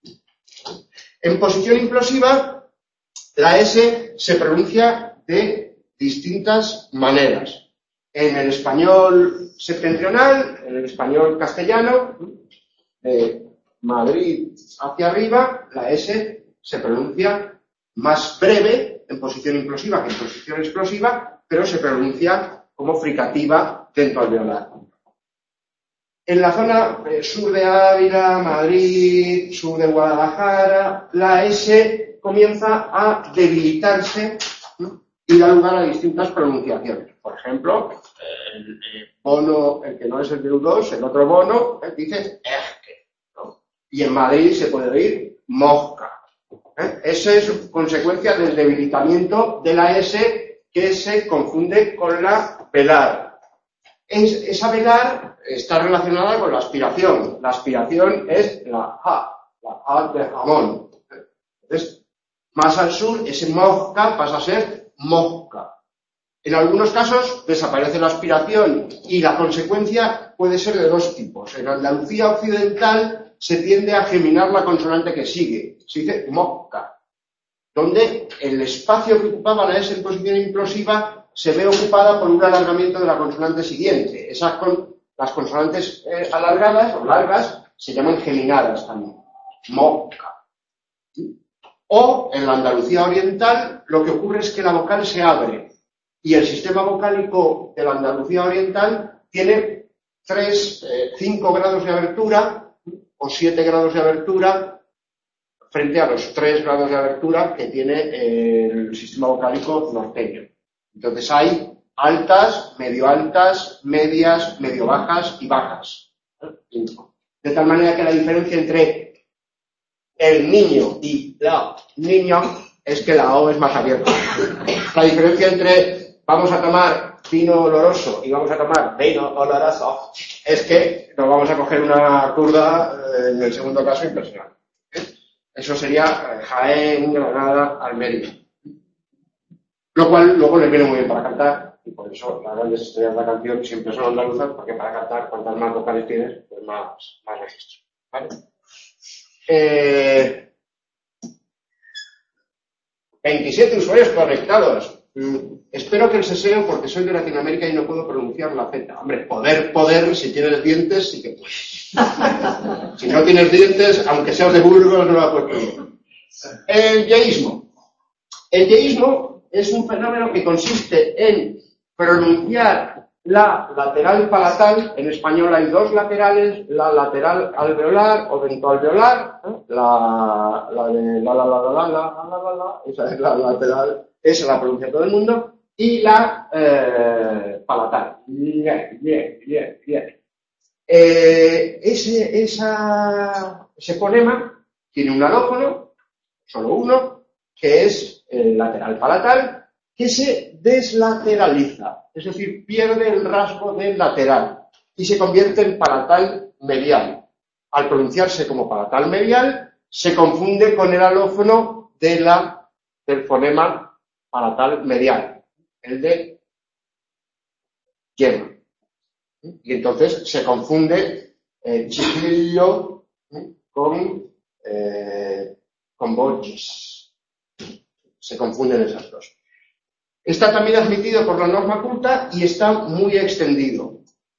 En posición implosiva, la S se pronuncia de distintas maneras. En el español septentrional, en el español castellano, de Madrid hacia arriba, la S se pronuncia más breve en posición implosiva que en posición explosiva, pero se pronuncia como fricativa dentoalveolar. En la zona sur de Ávila, Madrid, sur de Guadalajara, la S comienza a debilitarse y da lugar a distintas pronunciaciones. Por ejemplo, el bono, el que no es el de U2, el otro bono, dice erque, ¿no? Y en Madrid se puede oír mosca. Esa es consecuencia del debilitamiento de la S que se confunde con la velar. Esa velar está relacionada con la aspiración. La aspiración es la A de jamón. Entonces, más al sur, ese mosca pasa a ser mosca. En algunos casos desaparece la aspiración y la consecuencia puede ser de 2 tipos. En Andalucía occidental se tiende a geminar la consonante que sigue. Se dice mosca, donde el espacio que ocupaba la S en posición implosiva se ve ocupada por un alargamiento de la consonante siguiente. Las consonantes alargadas o largas se llaman geminadas también. Mosca. O en la Andalucía oriental lo que ocurre es que la vocal se abre y el sistema vocálico de la Andalucía oriental tiene 5 grados de abertura o 7 grados de abertura frente a los 3 grados de abertura que tiene el sistema vocálico norteño. Entonces hay altas, medias, medio bajas y bajas. De tal manera que la diferencia entre el niño y la niña es que la O es más abierta. La diferencia entre vamos a tomar vino oloroso y vamos a tomar vino oloroso es que nos vamos a coger una curda en el segundo caso impresionante. Eso sería Jaén, Granada, Almería. Lo cual luego les viene muy bien para cantar, y por eso las grandes estrellas de la canción siempre son andaluzas, porque para cantar, cuantas más vocales tienes, pues más registro. ¿Vale? 27 usuarios conectados. Espero que el seseo, porque soy de Latinoamérica y no puedo pronunciar la Z. Hombre, poder, si tienes dientes, sí que puedes. Si no tienes dientes, aunque seas de Burgos, no la puedes pronunciar. El yeísmo. El yeísmo es un fenómeno que consiste en pronunciar la lateral palatal. En español hay 2 laterales, la lateral alveolar o ventoalveolar, la de la, esa es la lateral, esa la pronuncia todo el mundo, y la palatal. Bien. Ese fonema tiene un alófono, solo uno, que es el lateral palatal, que se deslateraliza, es decir, pierde el rasgo del lateral y se convierte en palatal medial. Al pronunciarse como palatal medial, se confunde con el alófono del fonema palatal medial, el de yema. Y entonces se confunde chiquillo con bochis. Se confunden esas dos. Está también admitido por la norma culta y está muy extendido.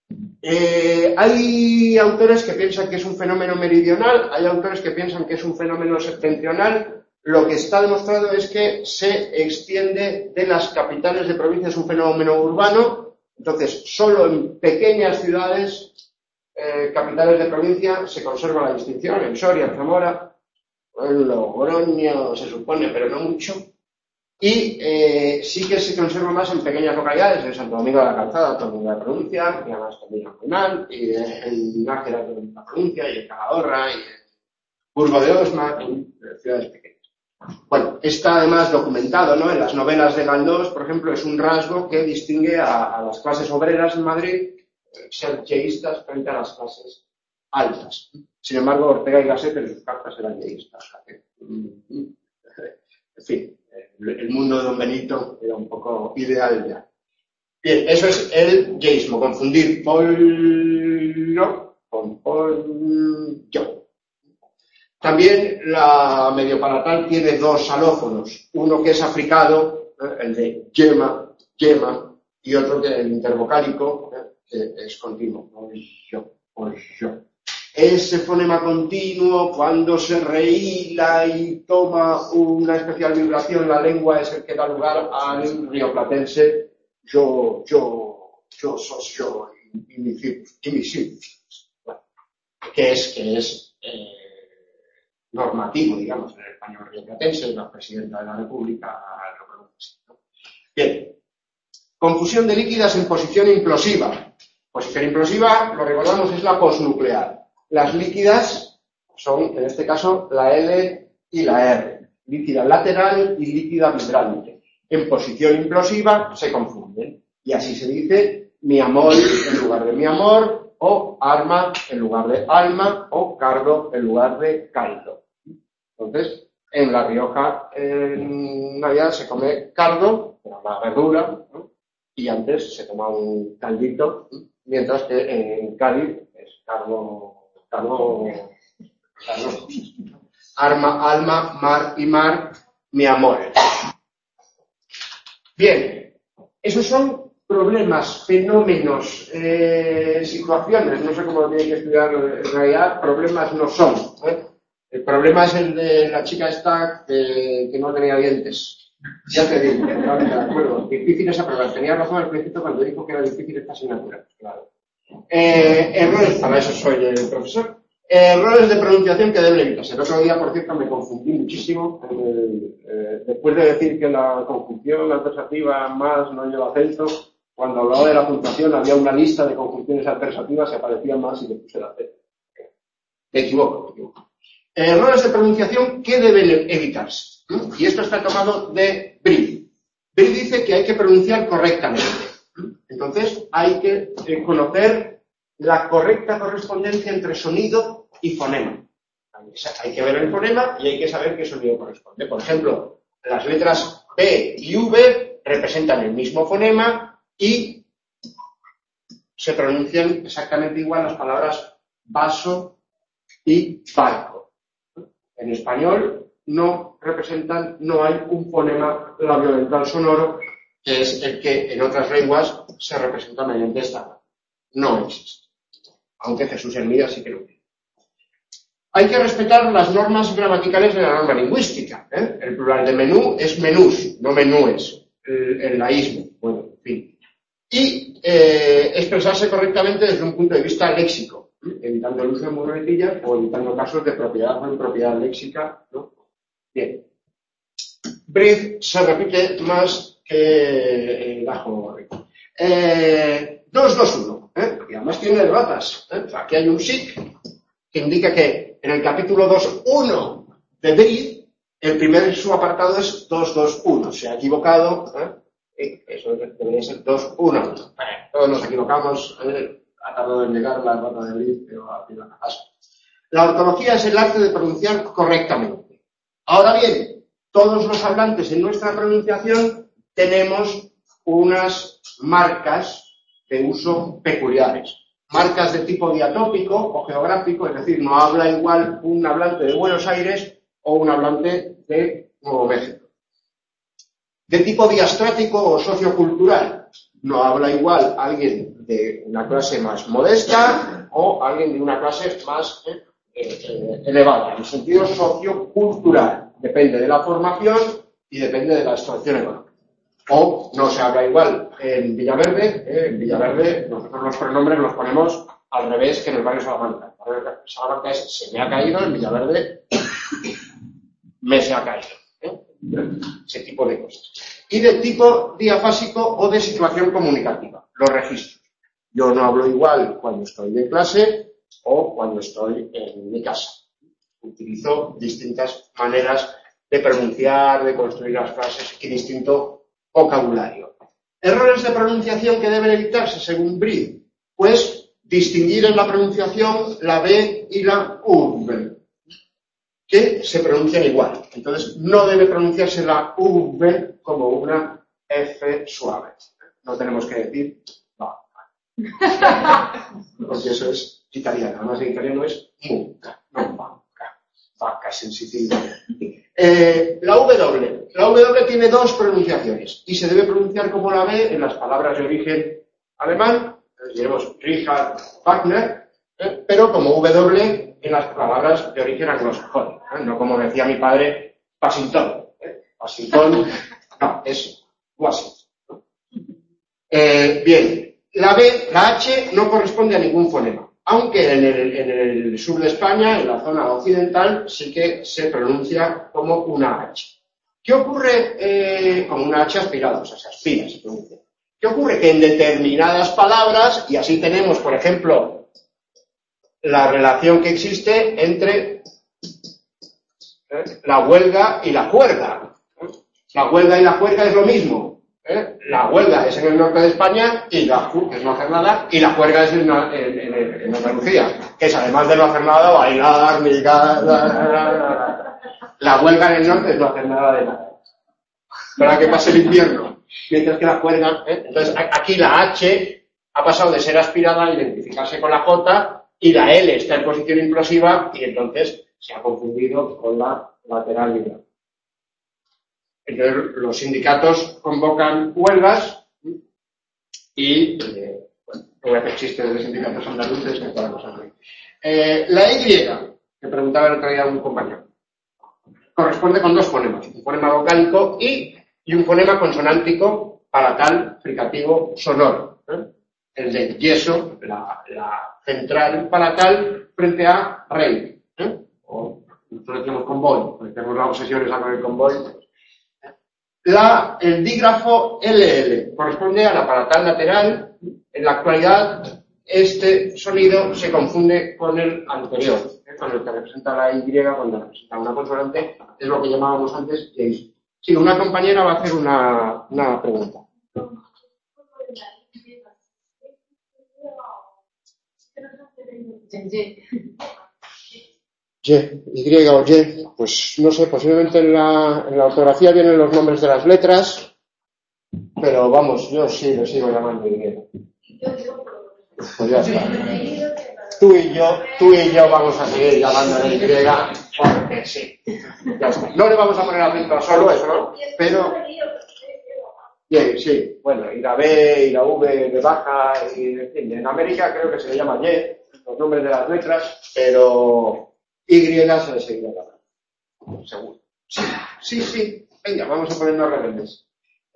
Hay autores que piensan que es un fenómeno meridional, hay autores que piensan que es un fenómeno septentrional. Lo que está demostrado es que se extiende de las capitales de provincia, es un fenómeno urbano. Entonces, solo en pequeñas ciudades, capitales de provincia, se conserva la distinción. En Soria, en Zamora, en Logroño se supone, pero no mucho. Y sí que se conserva más en pequeñas localidades, en Santo Domingo de la Calzada, todo el mundo la pronuncia, y además también en Juanal, y en Nájera, todo el mundo la pronuncia, y en Calahorra, y en Burgo de Osma, en ciudades pequeñas. Bueno, está además documentado, ¿no? En las novelas de Galdós, por ejemplo, es un rasgo que distingue a las clases obreras en Madrid, ser yeístas frente a las clases altas. Sin embargo, Ortega y Gasset en sus cartas eran yeístas. En fin. El mundo de Don Benito era un poco ideal ya. Bien, eso es el yeísmo, confundir pollo con pollo. También la mediopalatal tiene 2 alófonos, uno que es africado, el de yema, y otro que es el intervocálico, que es continuo, pollo. Ese fonema continuo, cuando se rehila y toma una especial vibración, la lengua es el que da lugar al rioplatense yo, sos yo, y mis hijos. Bueno, que es normativo, digamos, en el español rioplatense, la presidenta de la República lo pronuncia, ¿no? Bien, confusión de líquidas en posición implosiva. Posición implosiva, lo recordamos, es la posnuclear. Las líquidas son, en este caso, la L y la R. Líquida lateral y líquida vibrante. En posición implosiva se confunden. Y así se dice mi amor en lugar de mi amor, o arma en lugar de alma, o cardo en lugar de caldo. Entonces, en La Rioja, en Navidad se come cardo, la verdura, ¿no? Y antes se toma un caldito, mientras que en Cádiz es cardo, arma, alma, mar y mar, mi amor. Bien, esos son problemas, fenómenos, situaciones, no sé cómo lo tiene que estudiar en realidad, problemas no son. El problema es el de la chica esta que no tenía dientes. Ya te digo, de acuerdo, difícil esa prueba. Tenía razón al principio cuando dijo que era difícil esta asignatura. Claro. Errores, para eso soy el profesor. Errores de pronunciación que deben evitarse. El otro día, por cierto, me confundí muchísimo. Después de decir que la conjunción adversativa más no lleva acento, cuando hablaba de la puntuación había una lista de conjunciones adversativas que aparecían más y le puse el acento. Me equivoco. Errores de pronunciación que deben evitarse. Y esto está tomado de Brill. Brill dice que hay que pronunciar correctamente. Entonces, hay que conocer la correcta correspondencia entre sonido y fonema. Hay que ver el fonema y hay que saber qué sonido corresponde. Por ejemplo, las letras P y V representan el mismo fonema y se pronuncian exactamente igual las palabras vaso y barco. En español no hay un fonema labiodentral sonoro, que es el que en otras lenguas se representa mediante esta. No existe. Aunque Jesús en Mida sí que lo tiene. Hay que respetar las normas gramaticales de la norma lingüística. El plural de menú es menús, no menúes. El laísmo. Bueno, en fin. Y expresarse correctamente desde un punto de vista léxico, evitando el uso de muletillas o evitando casos de propiedad o impropiedad léxica, ¿no? Bien. Brief se repite más que el ajo rico. 221, y además tiene erratas. Aquí hay un SIC que indica que en el capítulo 2.1 de Brief, el primer subapartado es 221. Se ha equivocado, eso debería ser 2.1. Todos nos equivocamos, ha tardado en llegar la errata de Brief, pero aquí la pasa. La ortografía es el arte de pronunciar correctamente. Ahora bien, todos los hablantes en nuestra pronunciación tenemos unas marcas de uso peculiares. Marcas de tipo diatópico o geográfico, es decir, no habla igual un hablante de Buenos Aires o un hablante de Nuevo México. De tipo diastrático o sociocultural, no habla igual alguien de una clase más modesta o alguien de una clase más elevada, en el sentido sociocultural. Depende de la formación y depende de la extracción económica. O no se habla igual en Villaverde. En Villaverde nosotros los pronombres los ponemos al revés que en el barrio Salamanca. Salamanca es se me ha caído, en Villaverde me se ha caído. Ese tipo de cosas. Y de tipo diafásico o de situación comunicativa, los registros. Yo no hablo igual cuando estoy en clase o cuando estoy en mi casa. Utilizo distintas maneras de pronunciar, de construir las frases y distinto vocabulario. Errores de pronunciación que deben evitarse según Brill. Pues distinguir en la pronunciación la B y la V, que se pronuncian igual. Entonces, no debe pronunciarse la V como una F suave. No tenemos que decir va. Porque eso es italiano. Además, en italiano es mucca, no vaca. Vacas en Sicilia. La W. La W tiene dos pronunciaciones y se debe pronunciar como la B en las palabras de origen alemán, diremos Richard Wagner, pero como W en las palabras de origen anglosajón, no como decía mi padre, Washington. Washington, no, es Washington. Bien, la B, la H, no corresponde a ningún fonema, aunque en el sur de España, en la zona occidental, sí que se pronuncia como una H. ¿Qué ocurre como una H aspirada? O sea, se aspira, se pronuncia. ¿Qué ocurre? Que en determinadas palabras, y así tenemos, por ejemplo, la relación que existe entre la huelga y la juerga. La huelga y la juerga es lo mismo. La huelga es en el norte de España y que es no hacer nada, y la juerga es en Andalucía, que es además de no hacer nada, bailar, mirar. La huelga en el norte es no hacer nada de nada. Para que pase el invierno. Mientras que la juerga, entonces aquí la H ha pasado de ser aspirada a identificarse con la J y la L está en posición implosiva y entonces se ha confundido con la lateral libre. Entonces los sindicatos convocan huelgas y, bueno, no voy a hacer chistes de sindicatos andaluces que todas cosas muy. La Y, que preguntaba el otro día un compañero, corresponde con dos fonemas, un fonema vocálico y un fonema consonántico palatal fricativo sonoro. el de yeso, la central palatal, frente a rey. O nosotros decimos convoy, porque tenemos la obsesión esa con el convoy. El dígrafo LL corresponde a la palatal lateral. En la actualidad, este sonido se confunde con el anterior, con el que representa la Y cuando representa una consonante, es lo que llamábamos antes James. Sí, una compañera va a hacer una pregunta. Y o Y, pues no sé, posiblemente en la ortografía vienen los nombres de las letras, pero vamos, yo sí lo sigo llamando Y. Pues ya está. Tú y yo vamos a seguir llamándole Y, porque sí. Ya está. No le vamos a poner acento solo, eso no, pero... Y, sí, bueno, y la B, y la V de baja, y en fin, en América creo que se le llama Y, los nombres de las letras, pero Y se le seguirá llamando. Seguro. Sí. Venga, vamos a ponernos rebeldes.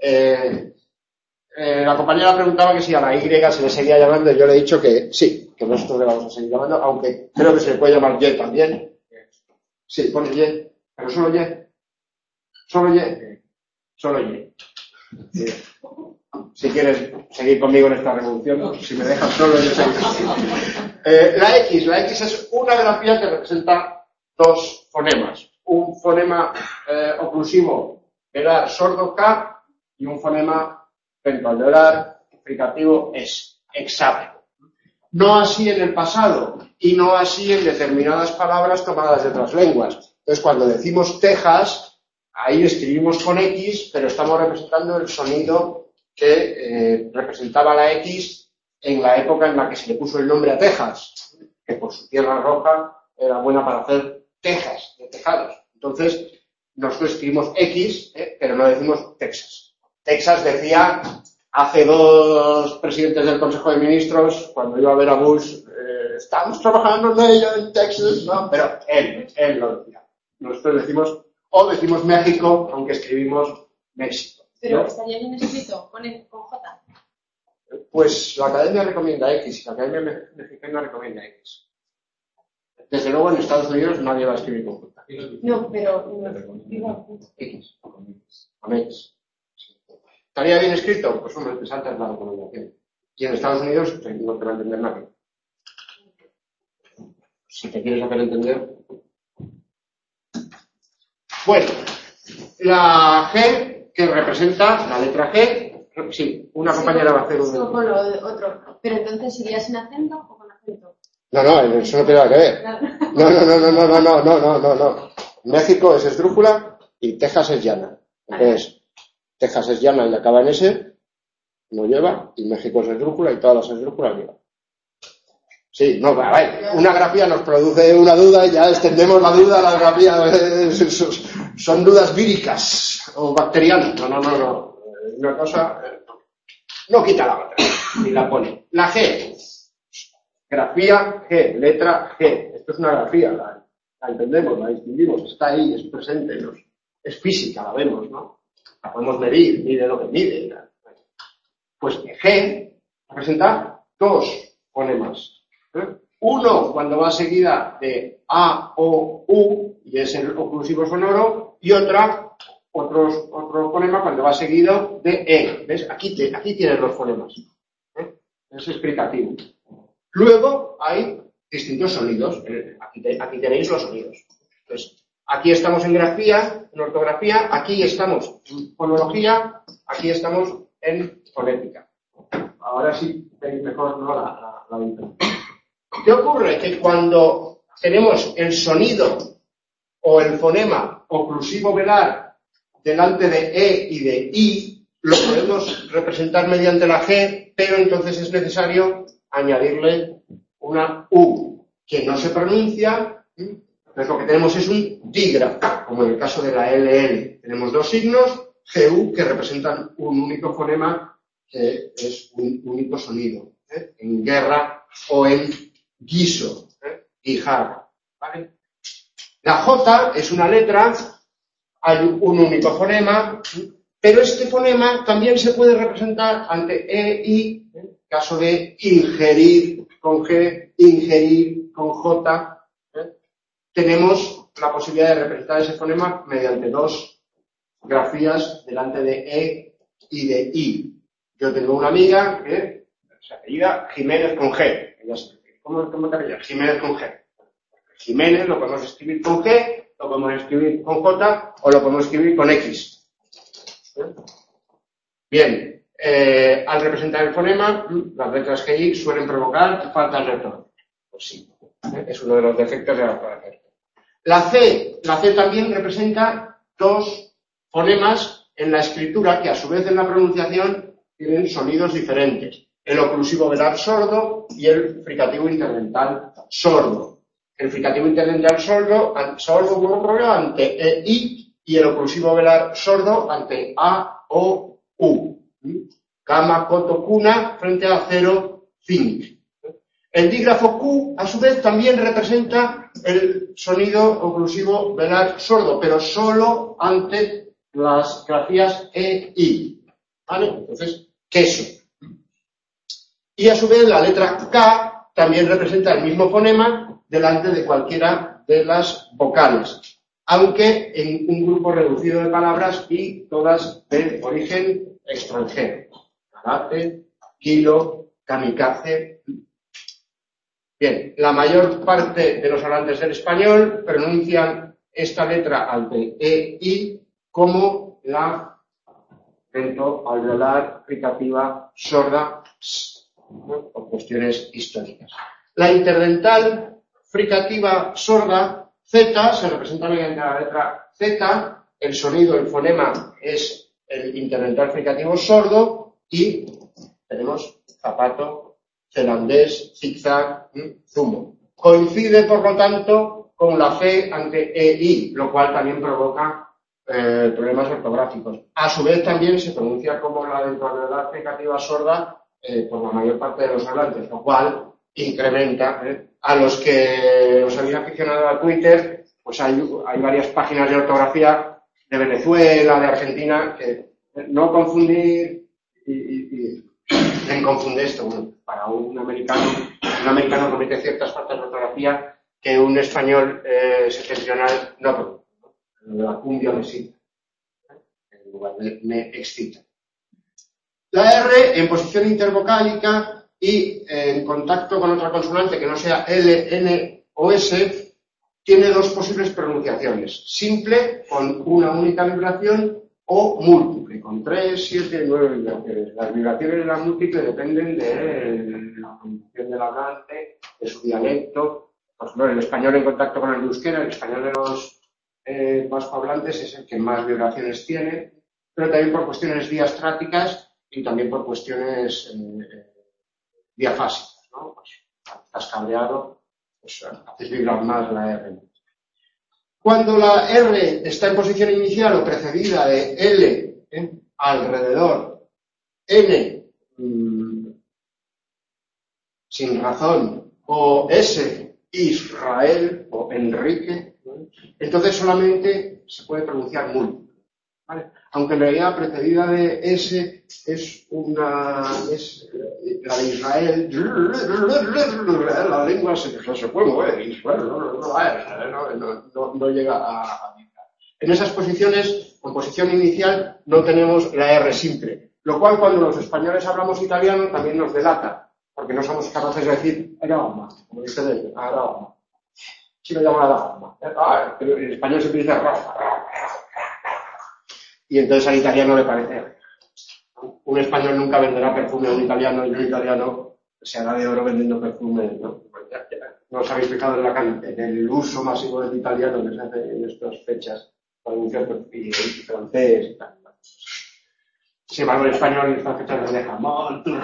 La compañera preguntaba que si a la Y se le seguía llamando, y yo le he dicho que sí, que nosotros le vamos a seguir llamando, aunque creo que se le puede llamar Y también. Sí, pone Y, pero solo Y. Solo Y. Sí. Si quieres seguir conmigo en esta revolución, si me dejas solo yo sé. La X es una grafía que representa dos fonemas. Un fonema oclusivo velar sordo K y un fonema pentoalveolar fricativo S, hexámeno. No así en el pasado y no así en determinadas palabras tomadas de otras lenguas. Entonces, cuando decimos Texas, ahí escribimos con X, pero estamos representando el sonido que representaba la X en la época en la que se le puso el nombre a Texas, que por su tierra roja era buena para hacer tejas, de tejados. Entonces, nosotros escribimos X, pero no decimos Texas. Texas decía, hace 2 presidentes del Consejo de Ministros, cuando iba a ver a Bush, estamos trabajando en ello en Texas, ¿no? Pero él lo decía. Nosotros decimos México, aunque escribimos México. Pero ¿no? estaría bien escrito con J. Pues la Academia recomienda X, la Academia Mexicana recomienda X. Desde luego en Estados Unidos nadie va a escribir con J. No, pero X, con X. ¿Estaría bien escrito? Pues hombre, te saltas la recomendación. Y en Estados Unidos no te va a entender nadie. Si te quieres hacer entender. Bueno, la G, que representa la letra G, sí, una compañera va a hacer un... No, con lo otro. Pero entonces, ¿sería sin acento o con acento? No, eso no tiene nada que ver. No. México es esdrújula y Texas es llana. Entonces, Texas es llana y acaba en S, no lleva, y México es esdrújula y todas las esdrújulas llevan. Sí, no, a ver, una grafía nos produce una duda y ya extendemos la duda a la grafía. Son dudas víricas o bacterianas. No. Una cosa no quita la otra, ni la pone. La G, grafía G, letra G. Esto es una grafía, la entendemos, la distinguimos, está ahí, es presente, es física, la vemos, ¿no? La podemos medir, mide lo que mide. Pues G representa 2 fonemas. Uno cuando va seguida de A, O, U, y es el oclusivo sonoro, y otro fonema cuando va seguido de E. ¿Ves? Aquí tienes los fonemas. Es explicativo. Luego hay distintos sonidos. Aquí tenéis los sonidos. Entonces, aquí estamos en grafía, en ortografía, aquí estamos en fonología, aquí estamos en fonética. Ahora sí veis mejor, ¿no? la diferencia. ¿Qué ocurre? Que cuando tenemos el sonido o el fonema oclusivo velar delante de E y de I, lo podemos representar mediante la G, pero entonces es necesario añadirle una U que no se pronuncia. Entonces lo que tenemos es un dígrafo, como en el caso de la LL. Tenemos 2 signos, GU, que representan un único fonema, que es un único sonido, en guerra o en guiso, guijar, ¿vale? La J es una letra, hay un único fonema, pero este fonema también se puede representar ante E, I, caso de ingerir con G, ingerir con J, tenemos la posibilidad de representar ese fonema mediante dos grafías delante de E y de I. Yo tengo una amiga que se apellida Jiménez con G. ¿Cómo te apellidas? Jiménez con G. Jiménez lo podemos escribir con G, lo podemos escribir con J o lo podemos escribir con X. Bien, al representar el fonema, las letras G y I suelen provocar faltas de ortografía. Pues sí, es uno de los defectos de la ortografía. La C también representa dos fonemas en la escritura que a su vez en la pronunciación tienen sonidos diferentes. El oclusivo velar sordo y el fricativo interdental sordo. El fricativo interdental sordo ante E, I y el oclusivo velar sordo ante A, O, U. Gamma, coto, cuna frente a 0, think. El dígrafo Q, a su vez, también representa el sonido oclusivo velar sordo, pero solo ante las grafías E, I. ¿Vale? Entonces, queso. Y a su vez, la letra K también representa el mismo fonema delante de cualquiera de las vocales, aunque en un grupo reducido de palabras y todas de origen extranjero. Karate, kilo, kamikaze. Bien, la mayor parte de los hablantes del español pronuncian esta letra ante E, I como la dentoalveolar fricativa sorda por cuestiones históricas. La interdental fricativa sorda Z se representa mediante la letra Z, el sonido, el fonema es el interdental fricativo sordo y tenemos zapato, zelandés, zigzag, zumo. Coincide, por lo tanto, con la C ante EI, lo cual también provoca problemas ortográficos. A su vez, también se pronuncia como la dentoalveolar fricativa sorda por la mayor parte de los hablantes, lo cual incrementa. A los que os habéis aficionado a Twitter, pues hay varias páginas de ortografía de Venezuela, de Argentina, que no confundir y ¿quién confunde esto? Bueno, para un americano comete ciertas faltas de ortografía que un español septentrional no produce. La cumbia me excita, en lugar de me excita. La R en posición intervocálica y en contacto con otra consonante que no sea L, N o S, tiene dos posibles pronunciaciones. Simple, con una única vibración, o múltiple, con 3, 7, 9 vibraciones. Las vibraciones de la múltiple dependen de la pronunciación del hablante, de su dialecto. Por ejemplo, el español en contacto con el euskera, el español de los vascohablantes es el que más vibraciones tiene, pero también por cuestiones diastráticas y también por cuestiones diafásicas, ¿no? Pues, estás cabreado, pues haces vibrar más la R. Cuando la R está en posición inicial o precedida de L alrededor, N sin razón, o S Israel o Enrique, entonces solamente se puede pronunciar múltiple, ¿vale? Aunque en realidad precedida de S es la de Israel, la lengua se puede mover, Israel no llega a vibrar. En esas posiciones, en posición inicial, no tenemos la R simple, lo cual cuando los españoles hablamos italiano también nos delata, porque no somos capaces de decir aroma, como dice de aroma. Si lo llama aroma, pero en español se utiliza roja. Y entonces al italiano le parece. Un español nunca venderá perfume a un italiano y un italiano se hará de oro vendiendo perfume, ¿no? No os habéis fijado en el uso masivo del italiano que se hace en estas fechas para anunciar perfume francés y tal. Sin embargo, el español en estas fechas de jamón, turrón,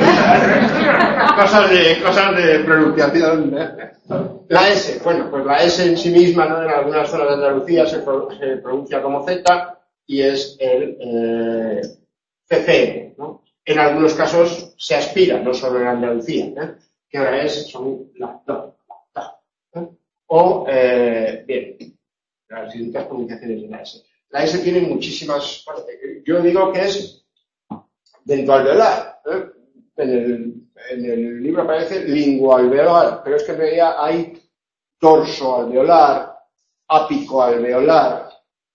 cosas de pronunciación. La S, bueno, pues la S en sí misma, ¿no? En algunas zonas de Andalucía se pronuncia como Z y es el CC, ¿no? En algunos casos se aspira, no solo en Andalucía, que ahora son la do, la ta, o, bien, las distintas pronunciaciones de la S. La S tiene muchísimas, yo digo que es dentoalveolar, en el libro aparece linguoalveolar, pero es que en realidad hay dorsoalveolar, apicoalveolar,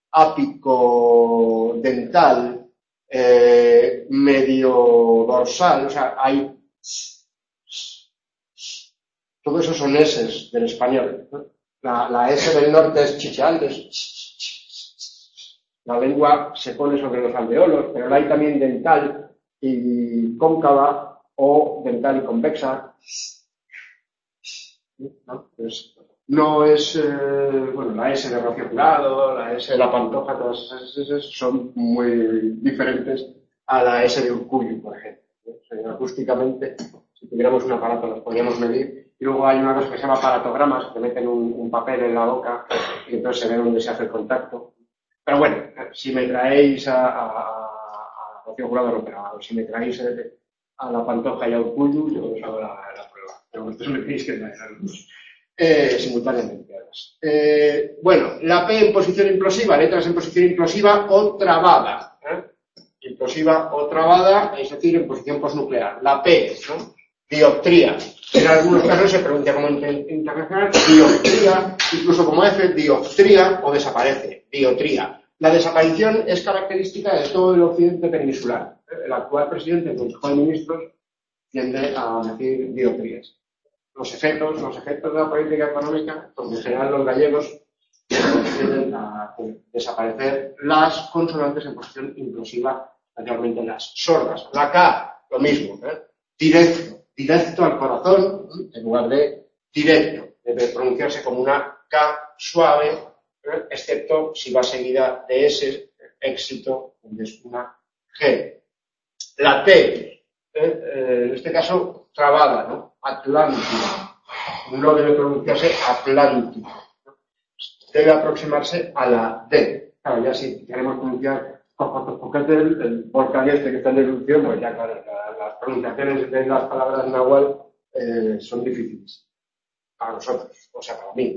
apicodental, medio dorsal, o sea, hay... Todo eso son S's del español, ¿no? La S del norte es chicheantes. La lengua se pone sobre los alveolos, pero la hay también dental y cóncava o dental y convexa. ¿No? Pues, no es, bueno, la S de Rocío Jurado, la S de La Pantoja, todas esas S son muy diferentes a la S de Urkullu, por ejemplo. O sea, acústicamente, si tuviéramos un aparato, los podríamos medir. Y luego hay una cosa que se llama aparatogramas, que meten un papel en la boca y entonces se ve dónde se hace el contacto. Pero bueno, si me traéis a Rocío Jurado, no, pero si me traéis a La Pantoja y a Urkullu, yo os hago la prueba. Pero vosotros me tenéis que traer a los dos. Simultáneamente, además. Bueno, la P en posición implosiva, letras en posición implosiva o trabada. Implosiva o trabada, es decir, en posición posnuclear. La P, ¿no? Dioptría. En algunos casos se pronuncia como internacional, dioptría, incluso como F, dioptría o desaparece, diotría. La desaparición es característica de todo el occidente peninsular. El actual presidente del Consejo de Ministros tiende a decir dioptrías. Los efectos de la política económica, porque en general los gallegos tienden a desaparecer las consonantes en posición implosiva, especialmente las sordas. La K, lo mismo, directo al corazón, en lugar de directo. Debe pronunciarse como una K suave, excepto si va seguida de S, éxito, donde es una G. La T, en este caso, trabada, ¿no? Atlántica. No debe pronunciarse Atlántico. Debe aproximarse a la D. Claro, ya si queremos pronunciar el volcán este que está en erupción, pues ya claro, las pronunciaciones de las palabras náhuatl son difíciles para nosotros, o sea, para mí.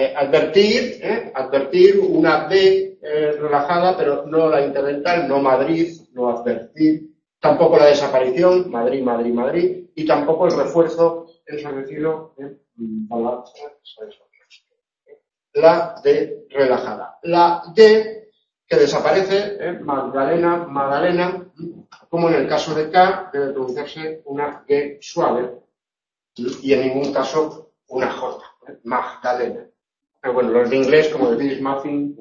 Advertir una D relajada, pero no la interdental, no Madrid, no advertir, tampoco la desaparición, Madrid, Madrid, Madrid, y tampoco el refuerzo ensordecido la D relajada. La D que desaparece, Magdalena, Magdalena, como en el caso de K, debe pronunciarse una G suave y en ningún caso una J, Magdalena. Pero bueno, los de inglés, como decís, muffin.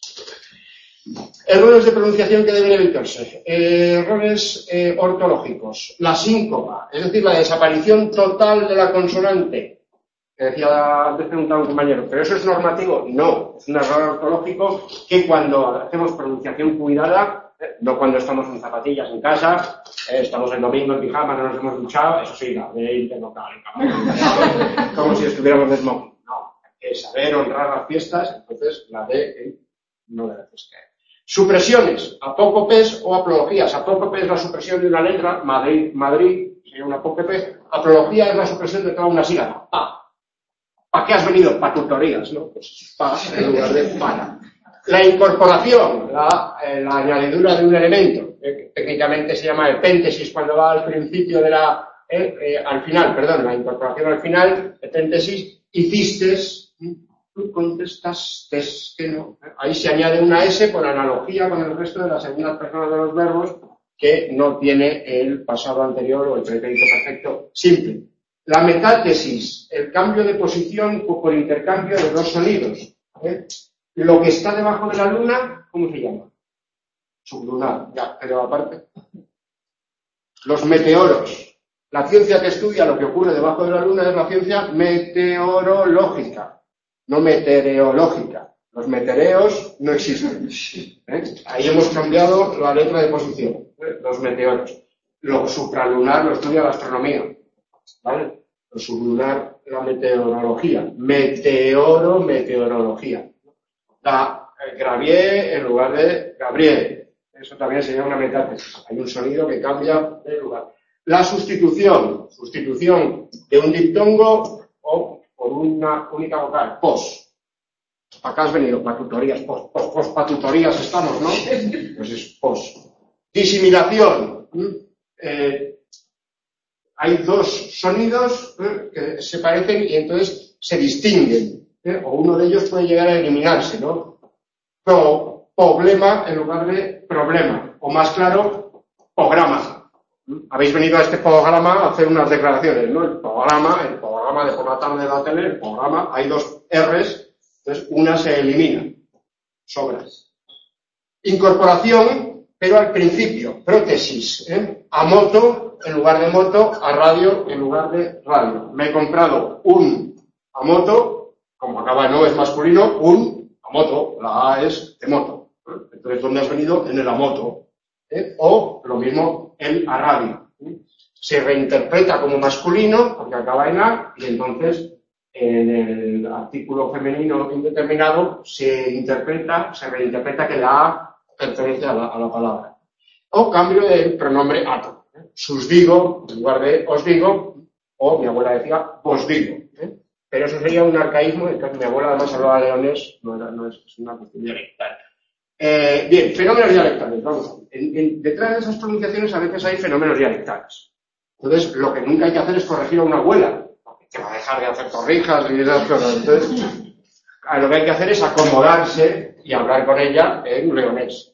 Errores de pronunciación que deben evitarse. Errores ortológicos. La síncopa, es decir, la desaparición total de la consonante. Que decía antes preguntaba un compañero, ¿pero eso es normativo? No, es un error ortológico que cuando hacemos pronunciación cuidada, no cuando estamos en zapatillas en casa, estamos el domingo en pijama, no nos hemos duchado, eso sí, la de interlocal, como si estuviéramos de smoking. No, hay que saber honrar las fiestas, entonces la de no debe caer. Supresiones, apócopes o aplologías. Apócope es la supresión de una letra, Madrid, Madrid, sería una apócope. Aplología es la supresión de toda una sílaba, pa. ¿Para qué has venido? Para tutorías, ¿no? Pues pa en lugar de para. La incorporación, la añadidura de un elemento, técnicamente se llama epéntesis cuando va al principio de al final, perdón, la incorporación al final, epéntesis, hicistes, tú contestaste que no. Ahí se añade una S por analogía con el resto de las segundas personas de los verbos que no tiene el pasado anterior o el pretérito perfecto simple. La metátesis, el cambio de posición por intercambio de dos sonidos. Lo que está debajo de la luna, ¿cómo se llama? Sublunar, ya, pero aparte. Los meteoros. La ciencia que estudia lo que ocurre debajo de la luna es la ciencia meteorológica, no meteorológica. Los meteoreos no existen. Ahí hemos cambiado la letra de posición. Los meteoros. Lo supralunar lo estudia la astronomía. ¿Vale? Lo sublunar, la meteorología. Meteorología. La Gravier en lugar de Gabriel. Eso también sería una metátesis. Hay un sonido que cambia de lugar. La sustitución de un diptongo o por una única vocal. Pos. Acá has venido para tutorías. Pos para tutorías estamos, ¿no? Pues es pos. Disimilación. hay dos sonidos que se parecen y entonces se distinguen, o uno de ellos puede llegar a eliminarse, ¿no? Problema en lugar de problema, o más claro, programa. Habéis venido a este programa a hacer unas declaraciones, ¿no? El programa de por la tarde de la tele, el programa, hay dos R's, entonces una se elimina, sobras. Incorporación, pero al principio, prótesis, a moto en lugar de moto, a radio en lugar de radio. Me he comprado un a moto, como acaba no es masculino, un a moto, la A es de moto. Entonces, ¿dónde has venido? En el a moto. O lo mismo el a radio. Se reinterpreta como masculino, porque acaba en A, y entonces en el artículo femenino indeterminado se reinterpreta que la A pertenece a la palabra. O cambio del pronombre ato. Sus digo, en lugar de os digo, o mi abuela decía vos digo. Pero eso sería un arcaísmo, en caso mi abuela además hablaba leonés, no es una cuestión dialectal. Bien, fenómenos dialectales, vamos a ver. Detrás de esas pronunciaciones a veces hay fenómenos dialectales. Entonces, lo que nunca hay que hacer es corregir a una abuela, que va a dejar de hacer torrijas y esas cosas. Entonces, lo que hay que hacer es acomodarse y hablar con ella en leonés.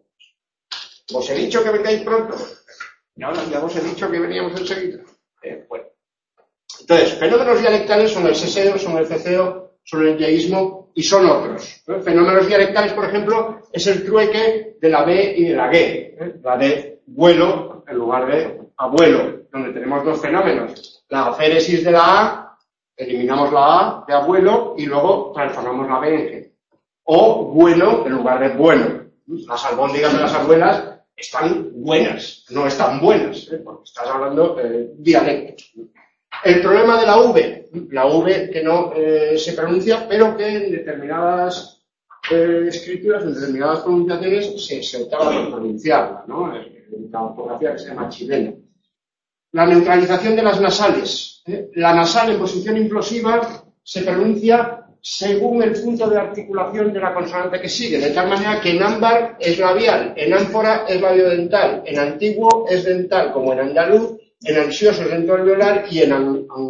¿Os he dicho que vengáis pronto? Ya os he dicho que veníamos enseguida. Bueno. Entonces, fenómenos dialectales son el seseo, son el ceceo, son el yeísmo y son otros. Fenómenos dialectales, por ejemplo, es el trueque de la B y de la G. La de vuelo en lugar de abuelo, donde tenemos dos fenómenos. La aféresis de la A, eliminamos la A de abuelo y luego transformamos la B en G. O bueno en lugar de bueno. Las albóndigas de las abuelas están buenas, no están buenas, porque estás hablando dialectos. El problema de la V que no se pronuncia, pero que en determinadas escrituras, en determinadas pronunciaciones, se optaba por pronunciarla, ¿no? En la ortografía que se llama chilena. La neutralización de las nasales. La nasal en posición implosiva se pronuncia según el punto de articulación de la consonante que sigue, de tal manera que en ámbar es labial, en ánfora es labiodental, en antiguo es dental, como en andaluz, en ansioso es dentoalveolar y en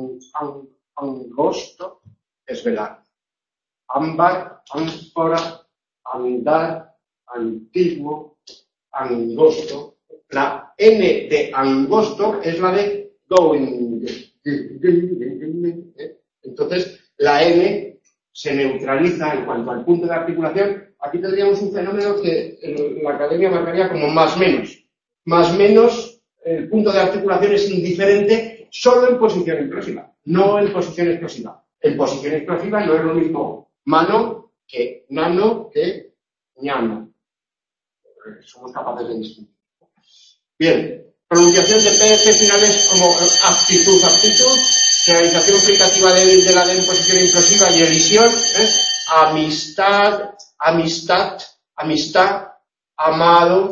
angosto es velar. Ámbar, ánfora, andar, antiguo, angosto. La N de angosto es la de going. Entonces, la N se neutraliza en cuanto al punto de articulación. Aquí tendríamos un fenómeno que en la academia marcaría como más menos. Más menos, el punto de articulación es indiferente solo en posición implosiva, no en posición explosiva. En posición explosiva no es lo mismo mano que nano que ñano. Somos capaces de distinguir. Bien, pronunciación de PF finales como aptitud, generalización fricativa débil de la D en posición implosiva y elisión, amistad, amado,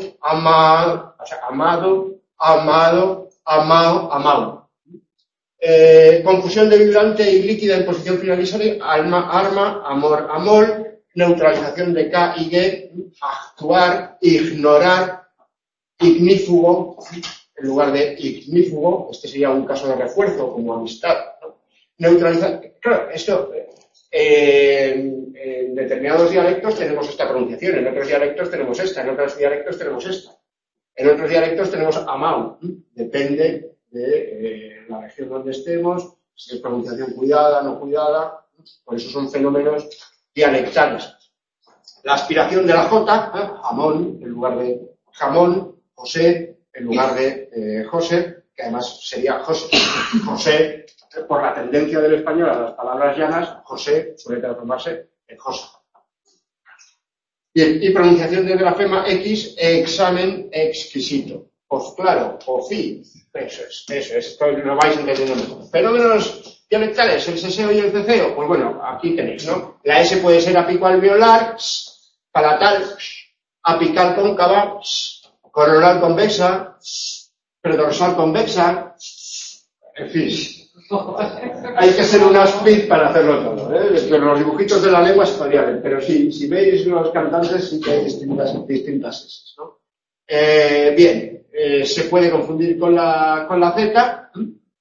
amado. Confusión de vibrante y líquida en posición finalizada, arma, amor, amor, neutralización de K y G, actuar, ignorar, ignífugo, en lugar de ignífugo, este sería un caso de refuerzo, como amistad, ¿no? Neutralizar, claro, esto, en determinados dialectos tenemos esta pronunciación, en otros dialectos tenemos esta, en otros dialectos tenemos esta, en otros dialectos tenemos amau, depende de la región donde estemos, si es pronunciación cuidada, no cuidada, por eso son fenómenos dialectales. La aspiración de la J, jamón, en lugar de jamón, José, en lugar de José, que además sería José. José, por la tendencia del español a las palabras llanas, José suele transformarse en José. Bien, y pronunciación de grafema X, examen exquisito. Pues claro, ofi, eso es, esto lo vais entendiendo mejor. Fenómenos dialectales, el seseo y el ceceo, pues bueno, aquí tenéis, ¿no? La S puede ser apicoalveolar, palatal, apical cóncava, coronal convexa, predorsal convexa, en fin. Hay que ser un aspid para hacerlo todo, ¿eh? Los dibujitos de la lengua se podría ver, pero si veis los cantantes sí que hay distintas S, ¿no? Bien, se puede confundir con la Z,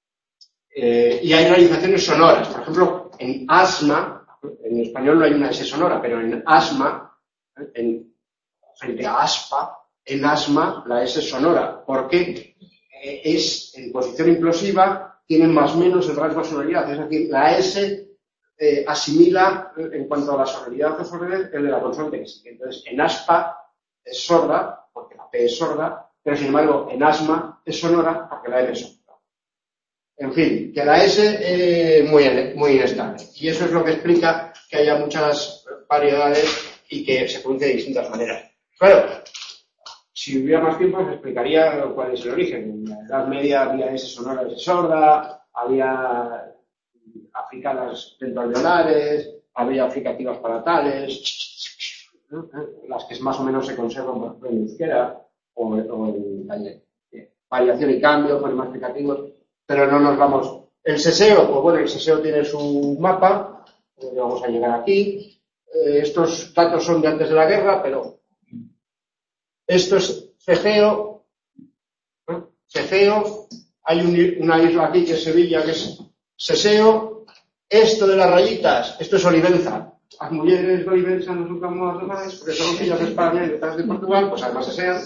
Y hay realizaciones sonoras. Por ejemplo, en asma, en español no hay una S sonora, pero en asma, frente a aspa, en asma la S es sonora. Porque es en posición implosiva, tiene más o menos el rasgo de sonoridad. Es decir, la S asimila en cuanto a la sonoridad o sordidez el de la consonante que sigue. Entonces, en aspa es sorda, porque la P es sorda, pero sin embargo, en asma es sonora, porque la M es sorda. En fin, que la S es muy inestable. Y eso es lo que explica que haya muchas variedades y que se pronuncia de distintas maneras. Claro, si hubiera más tiempo, os explicaría cuál es el origen. En la Edad Media había S sonora, S sorda, había africanas dentoalveolares, había fricativas palatales, las que más o menos se conservan en euskera o en gallego. Variación y cambio, fonemas fricativos. Pero no nos vamos. El seseo, pues bueno, el seseo tiene su mapa, vamos a llegar aquí. Estos datos son de antes de la guerra, pero esto es ceseo. Ceseo, hay una isla aquí que es Sevilla, que es seseo. Esto de las rayitas, esto es Olivenza. Las mujeres de Olivenza no son como las demás, porque son fillas de España y detrás de Portugal, pues además sesean.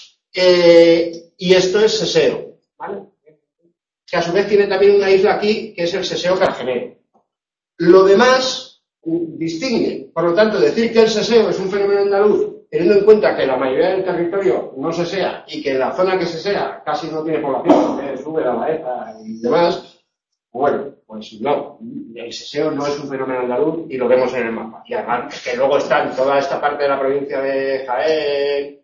Y esto es seseo, ¿vale? Que a su vez tiene también una isla aquí, que es el seseo cargenero. Lo demás distingue. Por lo tanto, decir que el seseo es un fenómeno andaluz, teniendo en cuenta que la mayoría del territorio no sesea y que la zona que sesea casi no tiene población, que sube la Baeza y demás, bueno, pues no. El seseo no es un fenómeno andaluz y lo vemos en el mapa. Y además, que luego está en toda esta parte de la provincia de Jaén,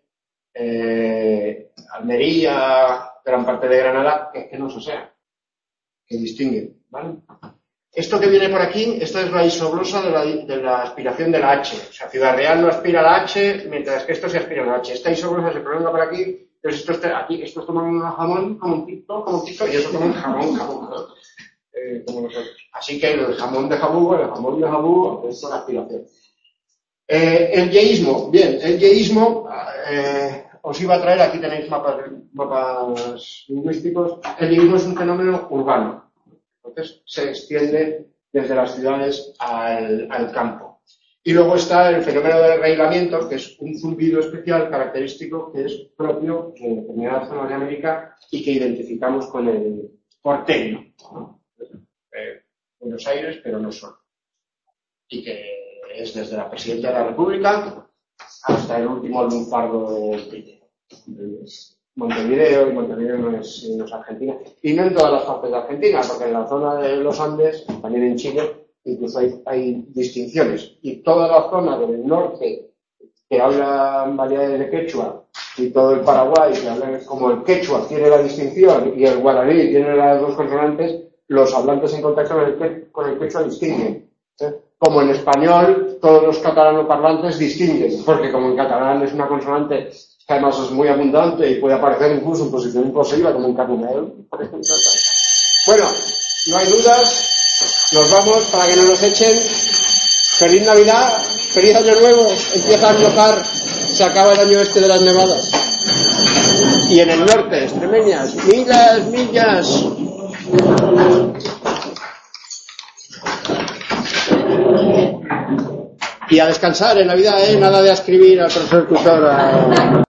Almería, gran parte de Granada, que no sesea, que distinguen, ¿vale? Esto que viene por aquí, esto es la isoglosa de la aspiración de la H. O sea, Ciudad Real no aspira a la H, mientras que esto se aspira a la H. Esta isoglosa se prolonga por aquí, entonces esto está aquí, estos toman un jamoncito, y eso toman jamón, como nosotros. Así que el jamón de Jabú, es la aspiración. El yeísmo, bien, el yeísmo, os iba a traer, aquí tenéis mapas lingüísticos. El yeísmo es un fenómeno urbano. Entonces se extiende desde las ciudades al campo. Y luego está el fenómeno del reilamiento, que es un zumbido especial característico que es propio de determinadas zonas de América y que identificamos con el porteño, ¿no? Buenos Aires, pero no solo. Y que es desde la Presidenta de la República hasta el último lunfardo del Piñero. Montevideo, y Montevideo no es Argentina. Y no en todas las partes de Argentina, porque en la zona de los Andes, también en Chile, incluso hay distinciones. Y toda la zona del norte, que hablan variedades de quechua, y todo el Paraguay, que hablan como el quechua tiene la distinción, y el guaraní tiene las dos consonantes, los hablantes en contacto con el quechua distinguen. Como en español, todos los catalanoparlantes distinguen, porque como en catalán es una consonante que además es muy abundante y puede aparecer incluso en posición imposible, como en Carbonell. Bueno, no hay dudas, nos vamos para que no nos echen. Feliz Navidad, feliz Año Nuevo, empieza a nevar, se acaba el año este de las nevadas. Y en el norte, extremeñas, millas. Y a descansar en Navidad, nada de escribir al profesor tutor.